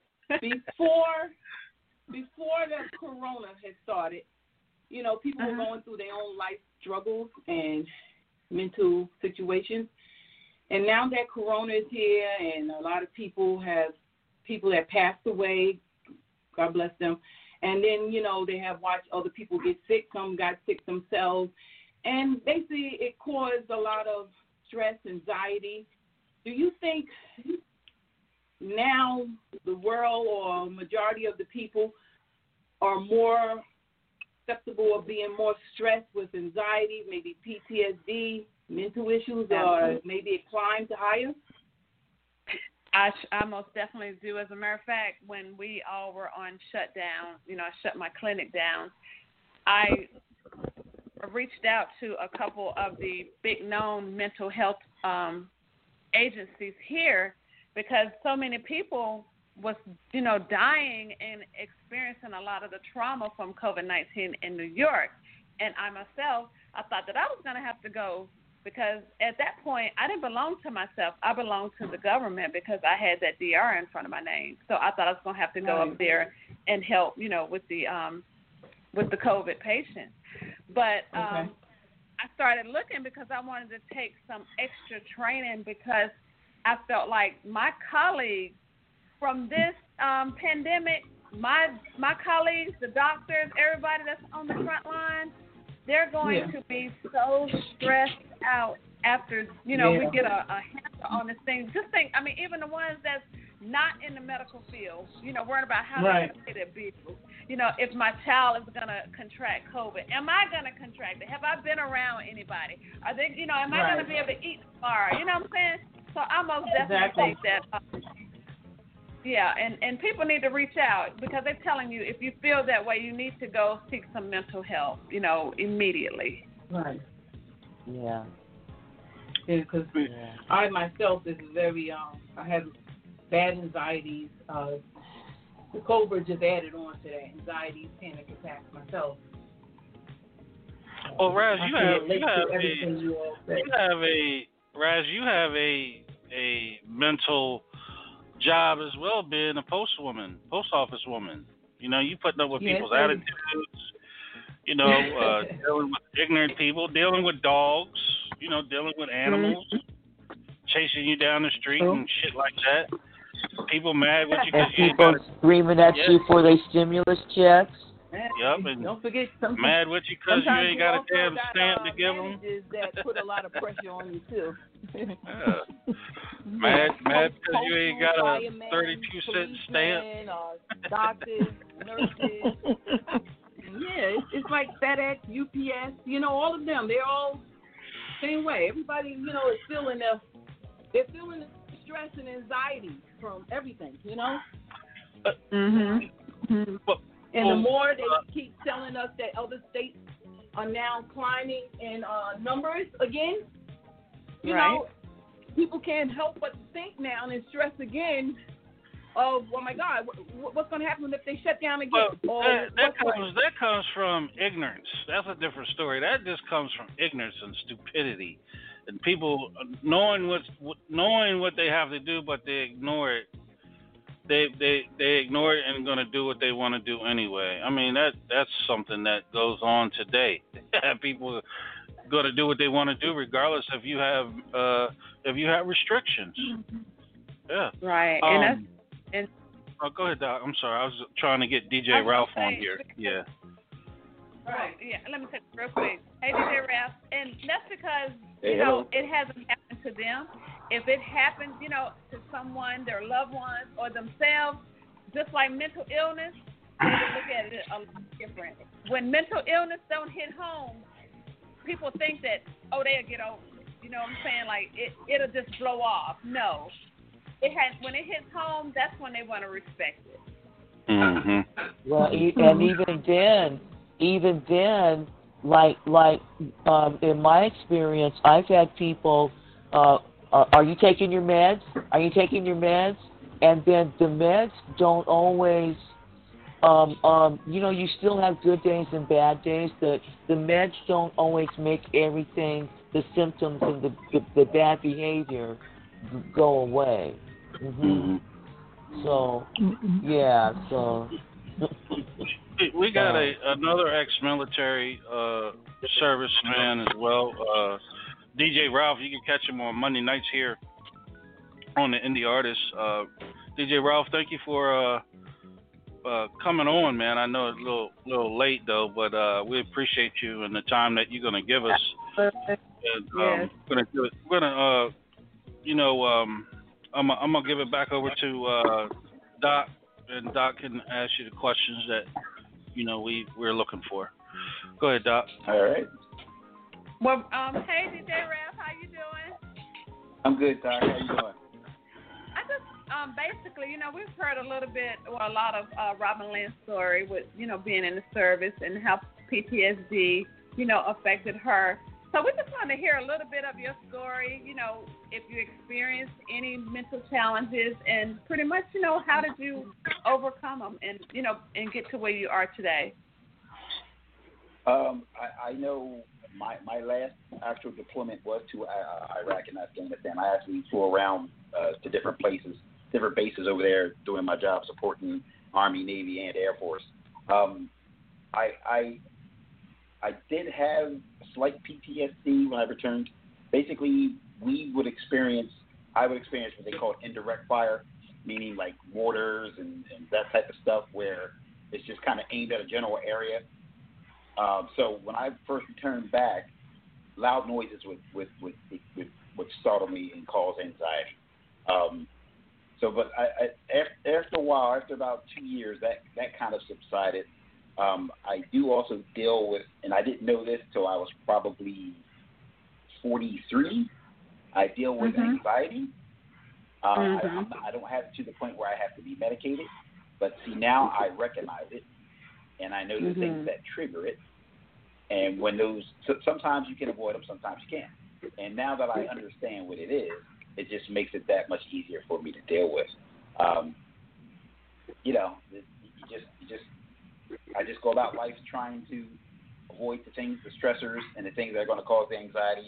the corona had started, people were going through their own life struggles and mental situations. And now that corona is here and a lot of people that passed away, God bless them. And then, they have watched other people get sick. Some got sick themselves. And basically it caused a lot of stress, anxiety. Do you think now the world or majority of the people are more susceptible of being more stressed with anxiety, maybe PTSD, mental issues, or maybe it climbed higher? I most definitely do. As a matter of fact, when we all were on shutdown, I shut my clinic down, I reached out to a couple of the big known mental health agencies here, because so many people was, dying and experiencing a lot of the trauma from COVID-19 in New York. And I thought that I was going to have to go, because at that point, I didn't belong to myself. I belonged to the government because I had that DR in front of my name. So I thought I was going to have to go up there and help, with the COVID patients. But I started looking because I wanted to take some extra training, because I felt like my colleagues from this pandemic, my colleagues, the doctors, everybody that's on the front line, they're going to be so stressed out after, we get a handle on this thing. Just think, even the ones that's not in the medical field, worrying about how they're going to pay their bills. If my child is going to contract COVID, am I going to contract it? Have I been around anybody? Are they, am I going to be able to eat tomorrow? You know what I'm saying? So I most definitely think that, and people need to reach out, because they're telling you, if you feel that way, you need to go seek some mental help, immediately. Right. Yeah. Because I myself is very, I have bad anxieties. The COVID just added on to that, anxiety, panic attacks myself. Well, Raz, you have a mental job as well, being a post office woman. You putting up with people's attitudes, dealing with ignorant people, dealing with dogs, dealing with animals, chasing you down the street and shit like that. People mad with you because you ain't got screaming at you for their stimulus checks. Yep, and don't forget mad with you because you ain't got a damn stamp to give them. That put a lot of pressure on you too. Mad because you ain't got a 32-cent stamp. Doctors, nurses. It's like FedEx, UPS. All of them. They're all same way. Everybody, is feeling they're feeling the stress and anxiety from everything. And the more they keep telling us that other states are now climbing in numbers again, you know, people can't help but think now and stress again of, oh my God, what's going to happen if they shut down again? Well, that comes from ignorance. That's a different story. That just comes from ignorance and stupidity, and people knowing what they have to do, but they ignore it. They ignore it and going to do what they want to do anyway. That's something that goes on today. People going to do what they want to do regardless if you have restrictions. Yeah. Right. Go ahead, Doc. I'm sorry. I was trying to get DJ Ralph on here. Yeah. Right. Yeah. Let me say real quick. Hey, DJ Ralph. And that's because, it hasn't happened to them. if it happens, to someone, their loved ones, or themselves, just like mental illness, they would look at it a lot different. When mental illness don't hit home, people think that, they'll get over it. You know what I'm saying? Like, it'll just blow off. No. When it hits home, that's when they want to respect it. Mm-hmm. Well, and even then, like in my experience, I've had people, are you taking your meds? Are you taking your meds? And then the meds don't always, you still have good days and bad days. The meds don't always make everything, the symptoms and the bad behavior go away. Mm-hmm. So, yeah, so. We got another ex-military serviceman as well. DJ Ralph, you can catch him on Monday nights here on the Indie Artist. DJ Ralph, thank you for coming on, man. I know it's a little late though, but we appreciate you and the time that you're gonna give us. And, yes. I'm gonna give it back over to Doc, and Doc can ask you the questions that we're looking for. Go ahead, Doc. All right. Well, hey DJ Ralph, how you doing? I'm good, Doc. How you doing? I just basically, we've heard a lot of Robin Lynn's story with being in the service and how PTSD affected her. So we just want to hear a little bit of your story, if you experienced any mental challenges and pretty much, how did you overcome them and get to where you are today? I know my last actual deployment was to Iraq and Afghanistan. I actually flew around to different places, different bases over there doing my job supporting Army, Navy, and Air Force. I did have slight PTSD when I returned. Basically, I would experience what they call indirect fire, meaning like mortars and that type of stuff where it's just kind of aimed at a general area. So when I first returned back, loud noises would startle me and cause anxiety. But after a while, after about 2 years, that kind of subsided. I do also deal with, and I didn't know this till I was probably 43. I deal with anxiety. I don't have it to the point where I have to be medicated, but see, now I recognize it, and I know the things that trigger it. And when sometimes you can avoid them, sometimes you can't. And now that I understand what it is, it just makes it that much easier for me to deal with. I just go about life trying to avoid the things, the stressors, and the things that are going to cause the anxiety,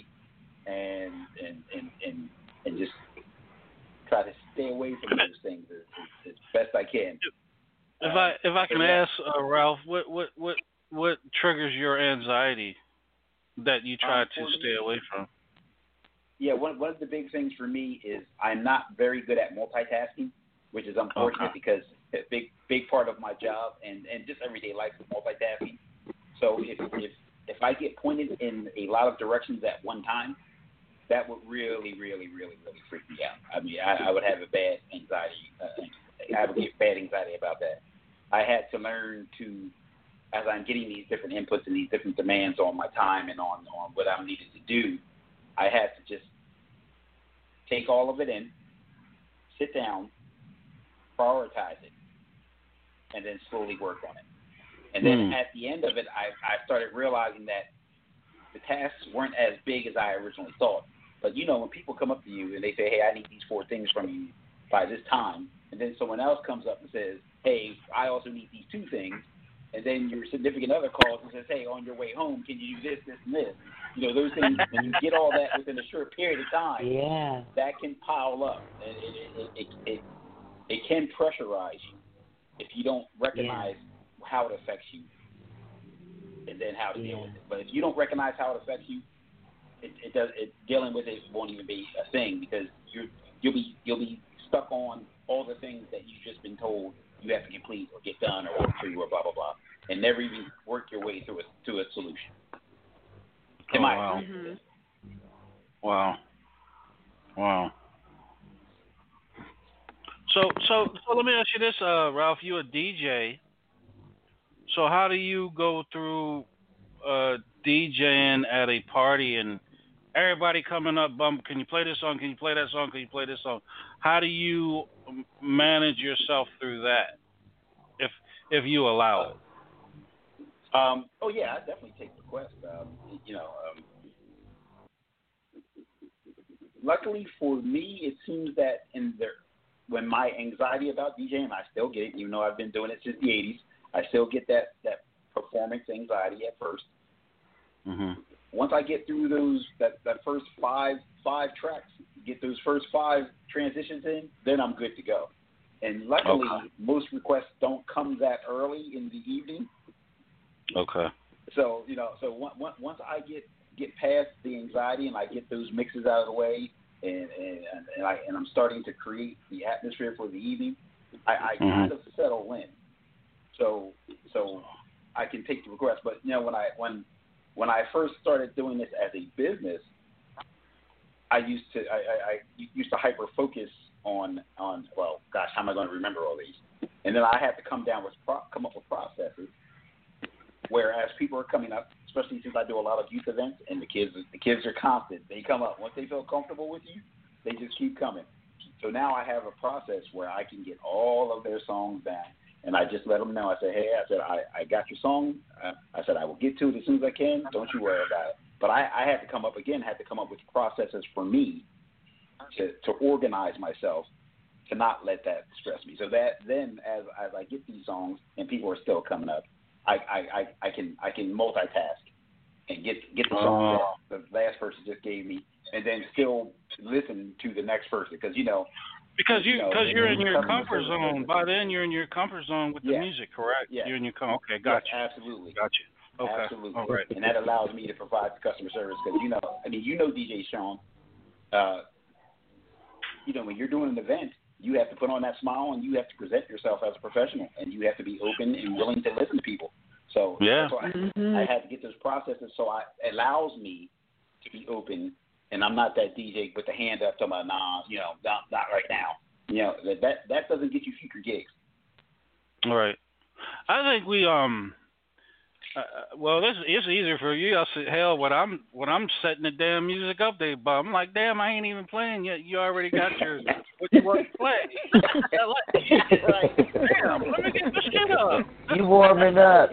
and just try to stay away from those things as best I can. If I can ask, Ralph, what triggers your anxiety that you try to stay away from? Yeah, one of the big things for me is I'm not very good at multitasking, which is unfortunate because a big part of my job and just everyday life is multitasking. So if I get pointed in a lot of directions at one time, that would really, really, really, really freak me out. I mean, I would have a bad anxiety. I would get bad anxiety about that. I had to learn to, as I'm getting these different inputs and these different demands on my time and on what I'm needed to do, I had to just take all of it in, sit down, prioritize it, and then slowly work on it. And then at the end of it, I started realizing that the tasks weren't as big as I originally thought. But, when people come up to you and they say, hey, I need these 4 things from you by this time, and then someone else comes up and says, hey, I also need these 2 things, and then your significant other calls and says, hey, on your way home, can you do this, this, and this? Those things, when you get all that within a short period of time, that can pile up. And it can pressurize you if you don't recognize how it affects you and then how to deal with it. But if you don't recognize how it affects you, dealing with it won't even be a thing because you'll be stuck on all the things that you've just been told you have to complete or get done or work through or blah blah blah, and never even work your way through to a solution. Wow. So let me ask you this, Ralph. You a DJ. So how do you go through DJing at a party and everybody coming up, bum? Can you play this song? Can you play that song? Can you play this song? How do you manage yourself through that, if you allow it? Oh yeah, I definitely take requests. Luckily for me, it seems that when my anxiety about DJing, I still get it, even though I've been doing it since the '80s. I still get that performance anxiety at first. Mm-hmm. Once I get through that first five tracks, get those first 5 transitions in, then I'm good to go. And luckily, most requests don't come that early in the evening. Okay. So once I get past the anxiety and I get those mixes out of the way, and I'm starting to create the atmosphere for the evening, I kind of settle in. So I can take the request. But when I first started doing this as a business, I used to hyper focus on well, gosh, how am I going to remember all these? And then I had to come up with processes. Whereas people are coming up, especially since I do a lot of youth events, and the kids are constant. They come up once they feel comfortable with you, they just keep coming. So now I have a process where I can get all of their songs down, and I just let them know. I say, hey, I got your song. I said I will get to it as soon as I can. Don't you worry about it. But I had to come up with processes for me to organize myself, to not let that stress me. So that then as I get these songs and people are still coming up, I can multitask and get the song that the last person just gave me, and then still listen to the next person because you're in your comfort zone. By then, you're in your comfort zone with the music, correct? Yeah. You're in your okay, gotcha. Yes, absolutely. Gotcha. Okay. Absolutely. All right. And that allows me to provide the customer service because DJ Sean. When you're doing an event, you have to put on that smile and you have to present yourself as a professional, and you have to be open and willing to listen to people. So that's why I had to get those processes. So it allows me to be open, and I'm not that DJ with the hand up talking about, not right now. That doesn't get you future gigs. All right. I think we well, it's easier for you. I said, hell, when I'm setting the damn music up, I'm like, damn, I ain't even playing yet. You already got what you want to play. Like, damn, let me get this shit up. You warming up.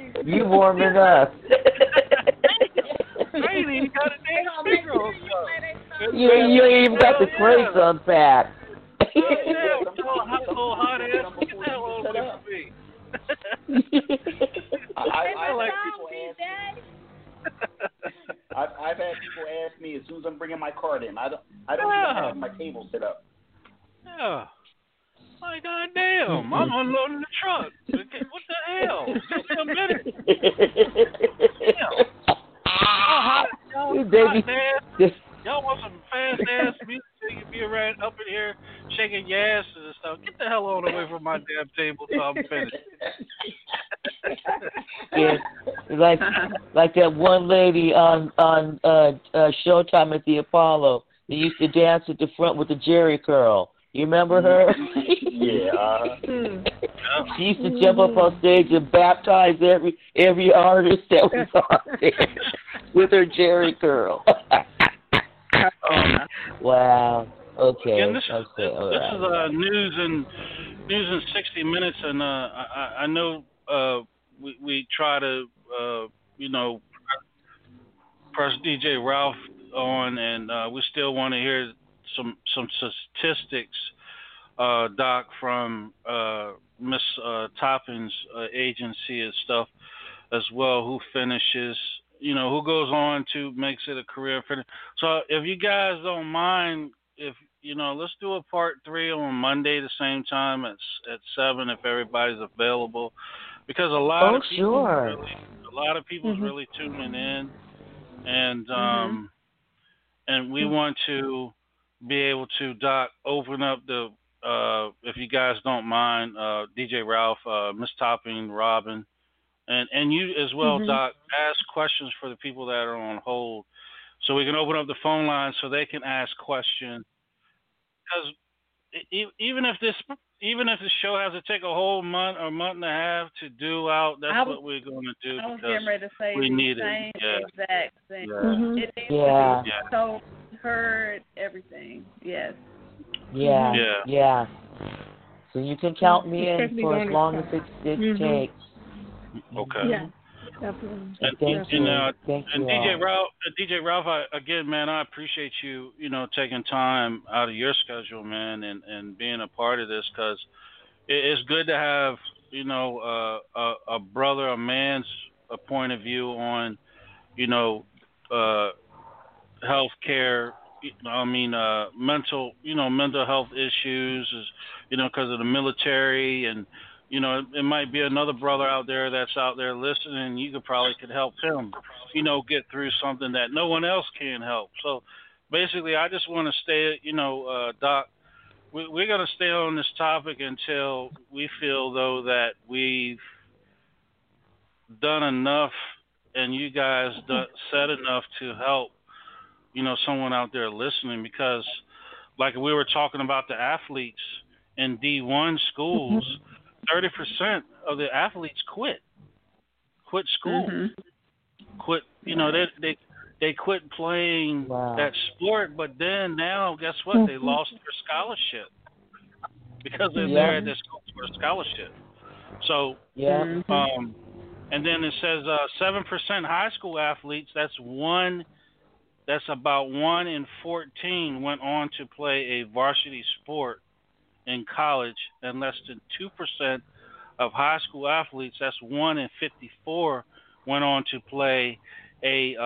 I ain't even got a damn speaker on stuff. You ain't even got the crates unpacked. Hot ass. Get the hell over with me. I like people I've had people ask me as soon as I'm bringing my cart in. I don't even have my table set up. Yeah. My goddamn, I'm unloading the truck. What the hell? Give me a minute. Damn. Y'all want some fast ass music so you can be around up in here shaking your asses and stuff. Get the hell on away from my damn table till I'm finished. Yeah, like that one lady on Showtime at the Apollo. They used to dance at the front with the Jerry curl. You remember her? Yeah. She used to jump up on stage and baptize every artist that was on there with her Jerry curl. Wow. Okay. Again, this is news in 60 minutes, and I know we try to press DJ Ralph on, and we still want to hear some statistics, Doc, from Miss Toppin's agency and stuff as well. Who finishes? Who goes on to makes it a career finish. So if you guys don't mind, let's do a part 3 on Monday the same time at 7 if everybody's available, because a lot of people's really tuning in, and we want to be able to, Doc, open up the if you guys don't mind, DJ Ralph, Miss Toppin, Robin. And you as well, Doc, ask questions for the people that are on hold, so we can open up the phone line so they can ask questions. Because even if the show has to take a whole month or month and a half to do out, that's what we're going to do I was because getting ready to say we the need same it. exact thing. Mm-hmm. It needs Yeah. to be so heard, everything. Yes. Yeah. So you can count me in Especially for as during long this as it takes. Okay. Yeah, definitely. Thank And you. Thank you DJ all. Ralph, again, man, I appreciate you, taking time out of your schedule, man, and being a part of this because it's good to have, a brother, a man's point of view on, health care. Mental health issues, because of the military, and it might be another brother out there that's out there listening. You could help him, get through something that no one else can help. So, basically, I just want to stay, Doc. We're going to stay on this topic until we feel though that we've done enough, and you guys said enough to help. Someone out there listening, because like we were talking about the athletes in D1 schools, 30% of the athletes quit school, quit, they quit playing that sport, but then now guess what? They lost their scholarship because they're there at this school for a scholarship. So, and then it says 7% high school athletes, that's about 1 in 14 went on to play a varsity sport in college, and less than 2% of high school athletes, that's 1 in 54, went on to play a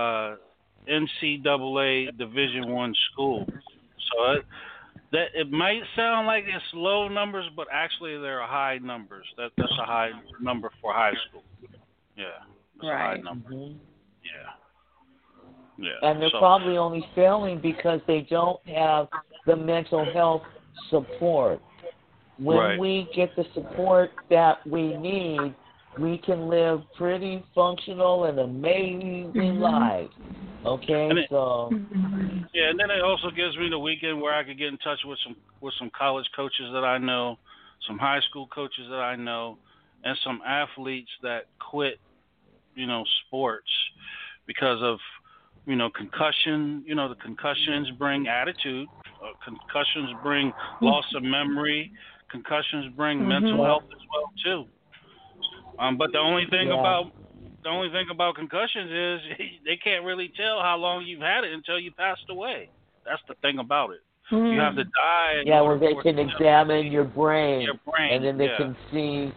NCAA Division I school. So it might sound like it's low numbers, but actually they're high numbers. That's a high number for high school. Yeah, that's a high number. Yeah. Yeah. And they're probably only failing because they don't have the mental health support. When we get the support that we need, we can live pretty functional and amazing lives. Okay, and and then it also gives me the weekend where I could get in touch with some college coaches that I know, some high school coaches that I know, and some athletes that quit, sports because of concussion. The concussions bring attitude. Concussions bring loss of memory. Concussions bring mental health as well too. But the only thing about concussions is they can't really tell how long you've had it until you passed away. That's the thing about it. You have to die. Yeah, where they can examine your brain, and then they can see.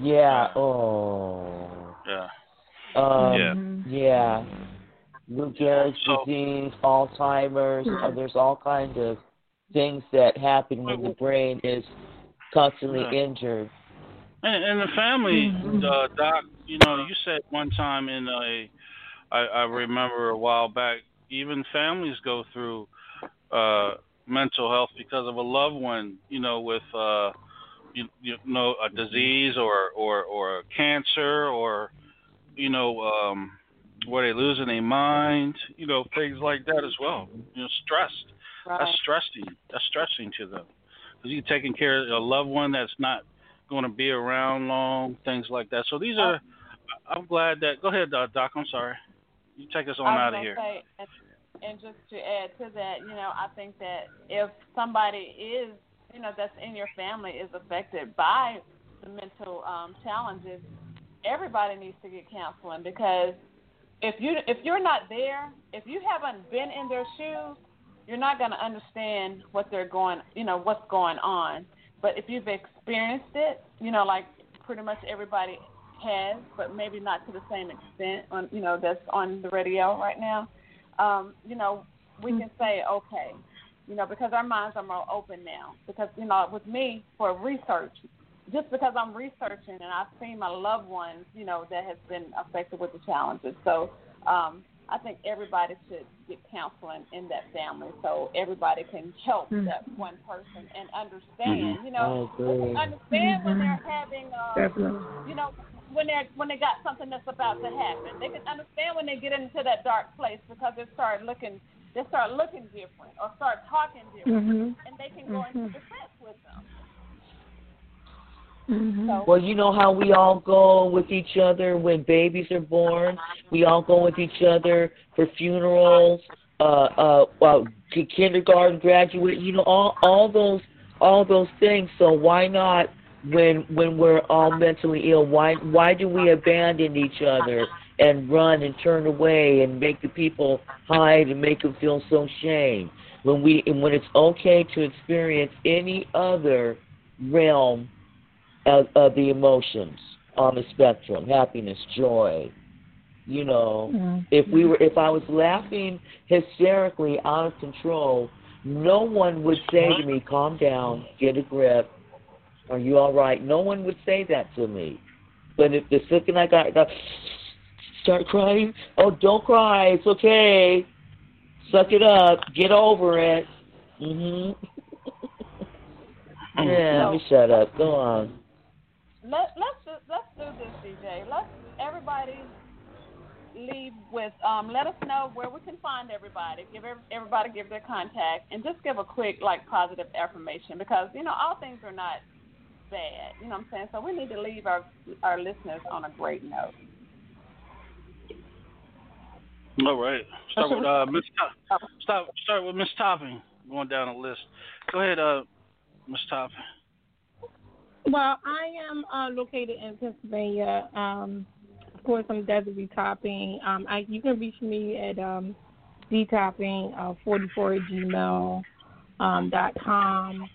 Lou Gehrig's disease, Alzheimer's. There's all kinds of things that happen when the brain is constantly injured. And the family, Doc, you said one time I remember a while back, even families go through mental health because of a loved one, with a disease or cancer or where they losing their mind, things like that as well. Stressed. Right. That's stressing to them because you're taking care of a loved one that's not going to be around long, things like that. So these are. I'm glad that. Go ahead, Doc. I'm sorry. You take us on out of here. Say, and just to add to that, I think that if somebody is, that's in your family is affected by the mental challenges, everybody needs to get counseling because if you're not there, if you haven't been in their shoes, you're not going to understand what they're going, what's going on. But if you've experienced it, like pretty much everybody has, but maybe not to the same extent on, that's on the radio right now, we can say, okay, because our minds are more open now. Because, with me, for research, just because I'm researching and I've seen my loved ones, that has been affected with the challenges. So I think everybody should get counseling in that family so everybody can help that one person and understand, understand when they're having, when they got something that's about to happen. They can understand when they get into that dark place because they start looking they start looking different or start talking different, and they can go into defense with them. So, well, you know how we all go with each other when babies are born. We all go with each other for funerals, kindergarten graduate. You know, all those things. So why not when we're all mentally ill? Why do we abandon each other and run and turn away and make the people hide and make them feel so shame when it's okay to experience any other realm of the emotions on the spectrum, happiness, joy. You know, if I was laughing hysterically out of control, no one would say to me, "Calm down, get a grip. Are you all right?" No one would say that to me. But if the second I got start crying, "Oh, don't cry, it's okay. Suck it up, get over it." Yeah, let me shut up. Go on. Let's do this, DJ. Let's everybody leave with let us know where we can find everybody. Everybody give their contact and just give a quick positive affirmation, because all things are not bad. You know what I'm saying? So we need to leave our listeners on a great note. All right. Start with Miss Start with Miss Topping. Going down the list. Go ahead, Miss Topping. Well, I am located in Pennsylvania. Of course, I'm Desiree Topping. You can reach me at dtopping44@gmail.com.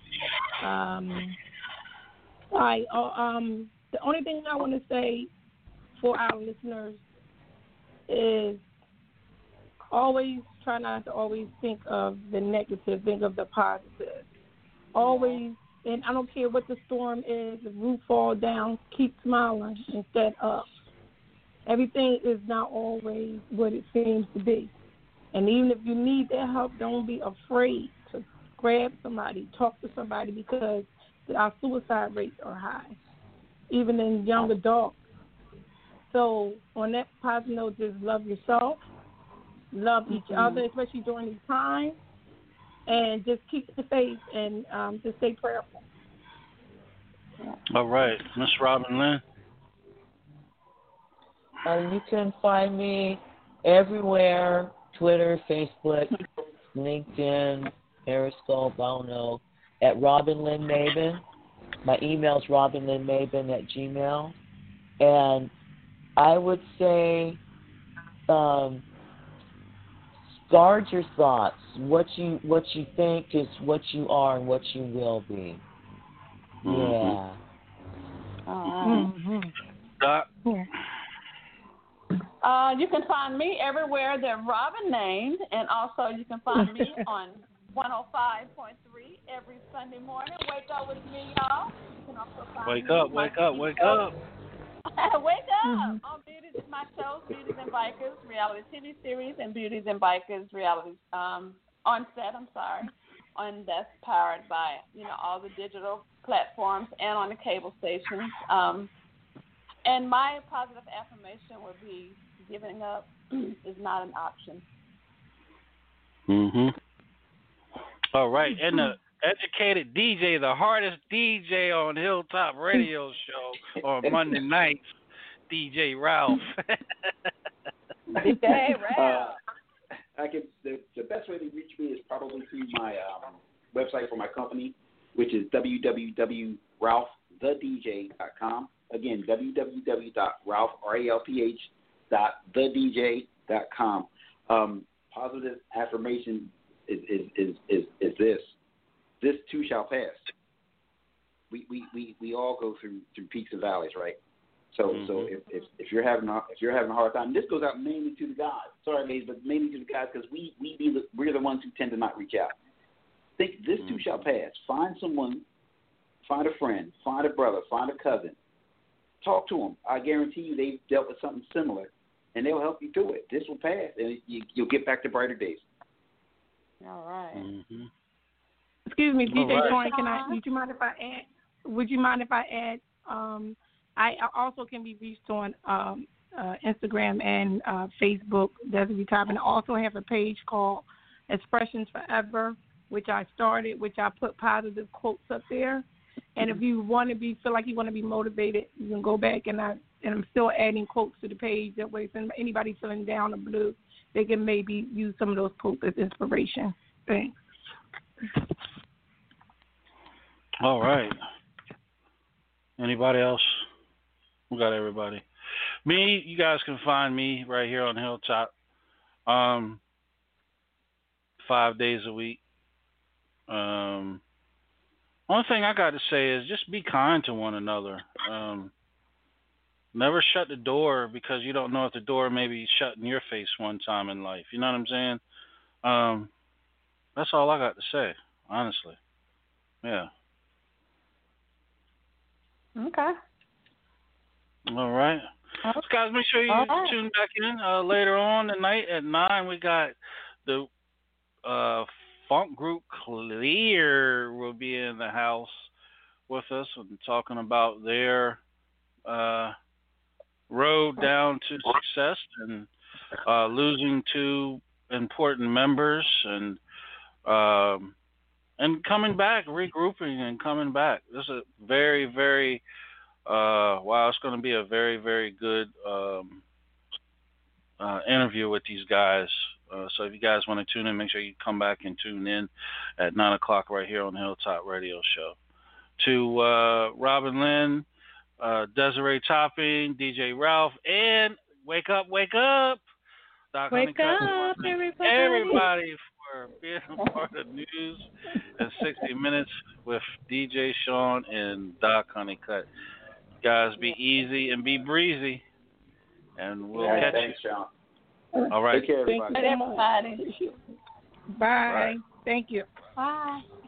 The only thing I want to say for our listeners is always try not to always think of the negative, think of the positive. Always. And I don't care what the storm is, the roof fall down, keep smiling instead up. Everything is not always what it seems to be. And even if you need their help, don't be afraid to grab somebody, talk to somebody, because our suicide rates are high, even in young adults. So on that positive note, just love yourself, love each other, especially during these times. And just keep the faith and just stay prayerful. All right. Miss Robin Lynn? You can find me everywhere, Twitter, Facebook, LinkedIn, Periscope, I don't know, at Robin Lynn Maben. My email is robinlynnmaben@gmail. And I would say guard your thoughts. What you think is what you are and what you will be. Yeah. All right. You can find me everywhere that Robin named, and also you can find me on 105.3 every Sunday morning. Wake up with me, y'all. You can also find Wake me up. Wake up on my shows, Beauties and Bikers, reality TV series, and Beauties and Bikers reality on set. And that's powered by all the digital platforms and on the cable stations. And my positive affirmation would be: giving up is not an option. All right, and the educated DJ, the hardest DJ on Hilltop Radio Show on Monday nights, DJ Ralph. DJ Ralph. The best way to reach me is probably through my website for my company, which is www.ralphthedj.com. Again, www.ralph.thedj.com. Positive affirmation is this: this too shall pass. We all go through peaks and valleys, right? So if you're having a hard time, this goes out mainly to the guys. Sorry, ladies, but mainly to the guys, because we're the ones who tend to not reach out. Think this too shall pass. Find someone, find a friend, find a brother, find a cousin. Talk to them. I guarantee you they've dealt with something similar, and they'll help you through it. This will pass, and you'll get back to brighter days. All right. Excuse me, DJ Thorne, would you mind if I add? I also can be reached on Instagram and Facebook, Desiree Topping. I also have a page called Expressions Forever, which I started, which I put positive quotes up there. And if you feel like you want to be motivated, you can go back and I'm still adding quotes to the page. That way, if anybody feeling down or blue, they can maybe use some of those quotes as inspiration. Thanks. All right. Anybody else? We got everybody. Me, you guys can find me right here on Hilltop 5 days a week. One thing I got to say is just be kind to one another. Never shut the door because you don't know if the door may be shut in your face one time in life. You know what I'm saying? That's all I got to say, honestly. Yeah. Okay. All right. So guys, make sure you tune back in later on tonight at 9. We got the funk group Clear will be in the house with us and talking about their road down to success and losing 2 important members and coming back, regrouping and coming back. This is a very, very it's going to be a very, very good interview with these guys. So if you guys want to tune in, make sure you come back and tune in at 9 o'clock right here on the Hilltop Radio Show. To Robin Lynn, Desiree Topping, DJ Ralph, and Wake Up, Doc Wake up, everybody for being a part of News in 60 Minutes with DJ Sean and Doc Honeycutt. Guys, be easy and be breezy, and we'll catch thanks, you. Sean. All right. Take care, everybody. Everybody. Bye. Right. Thank you. Bye.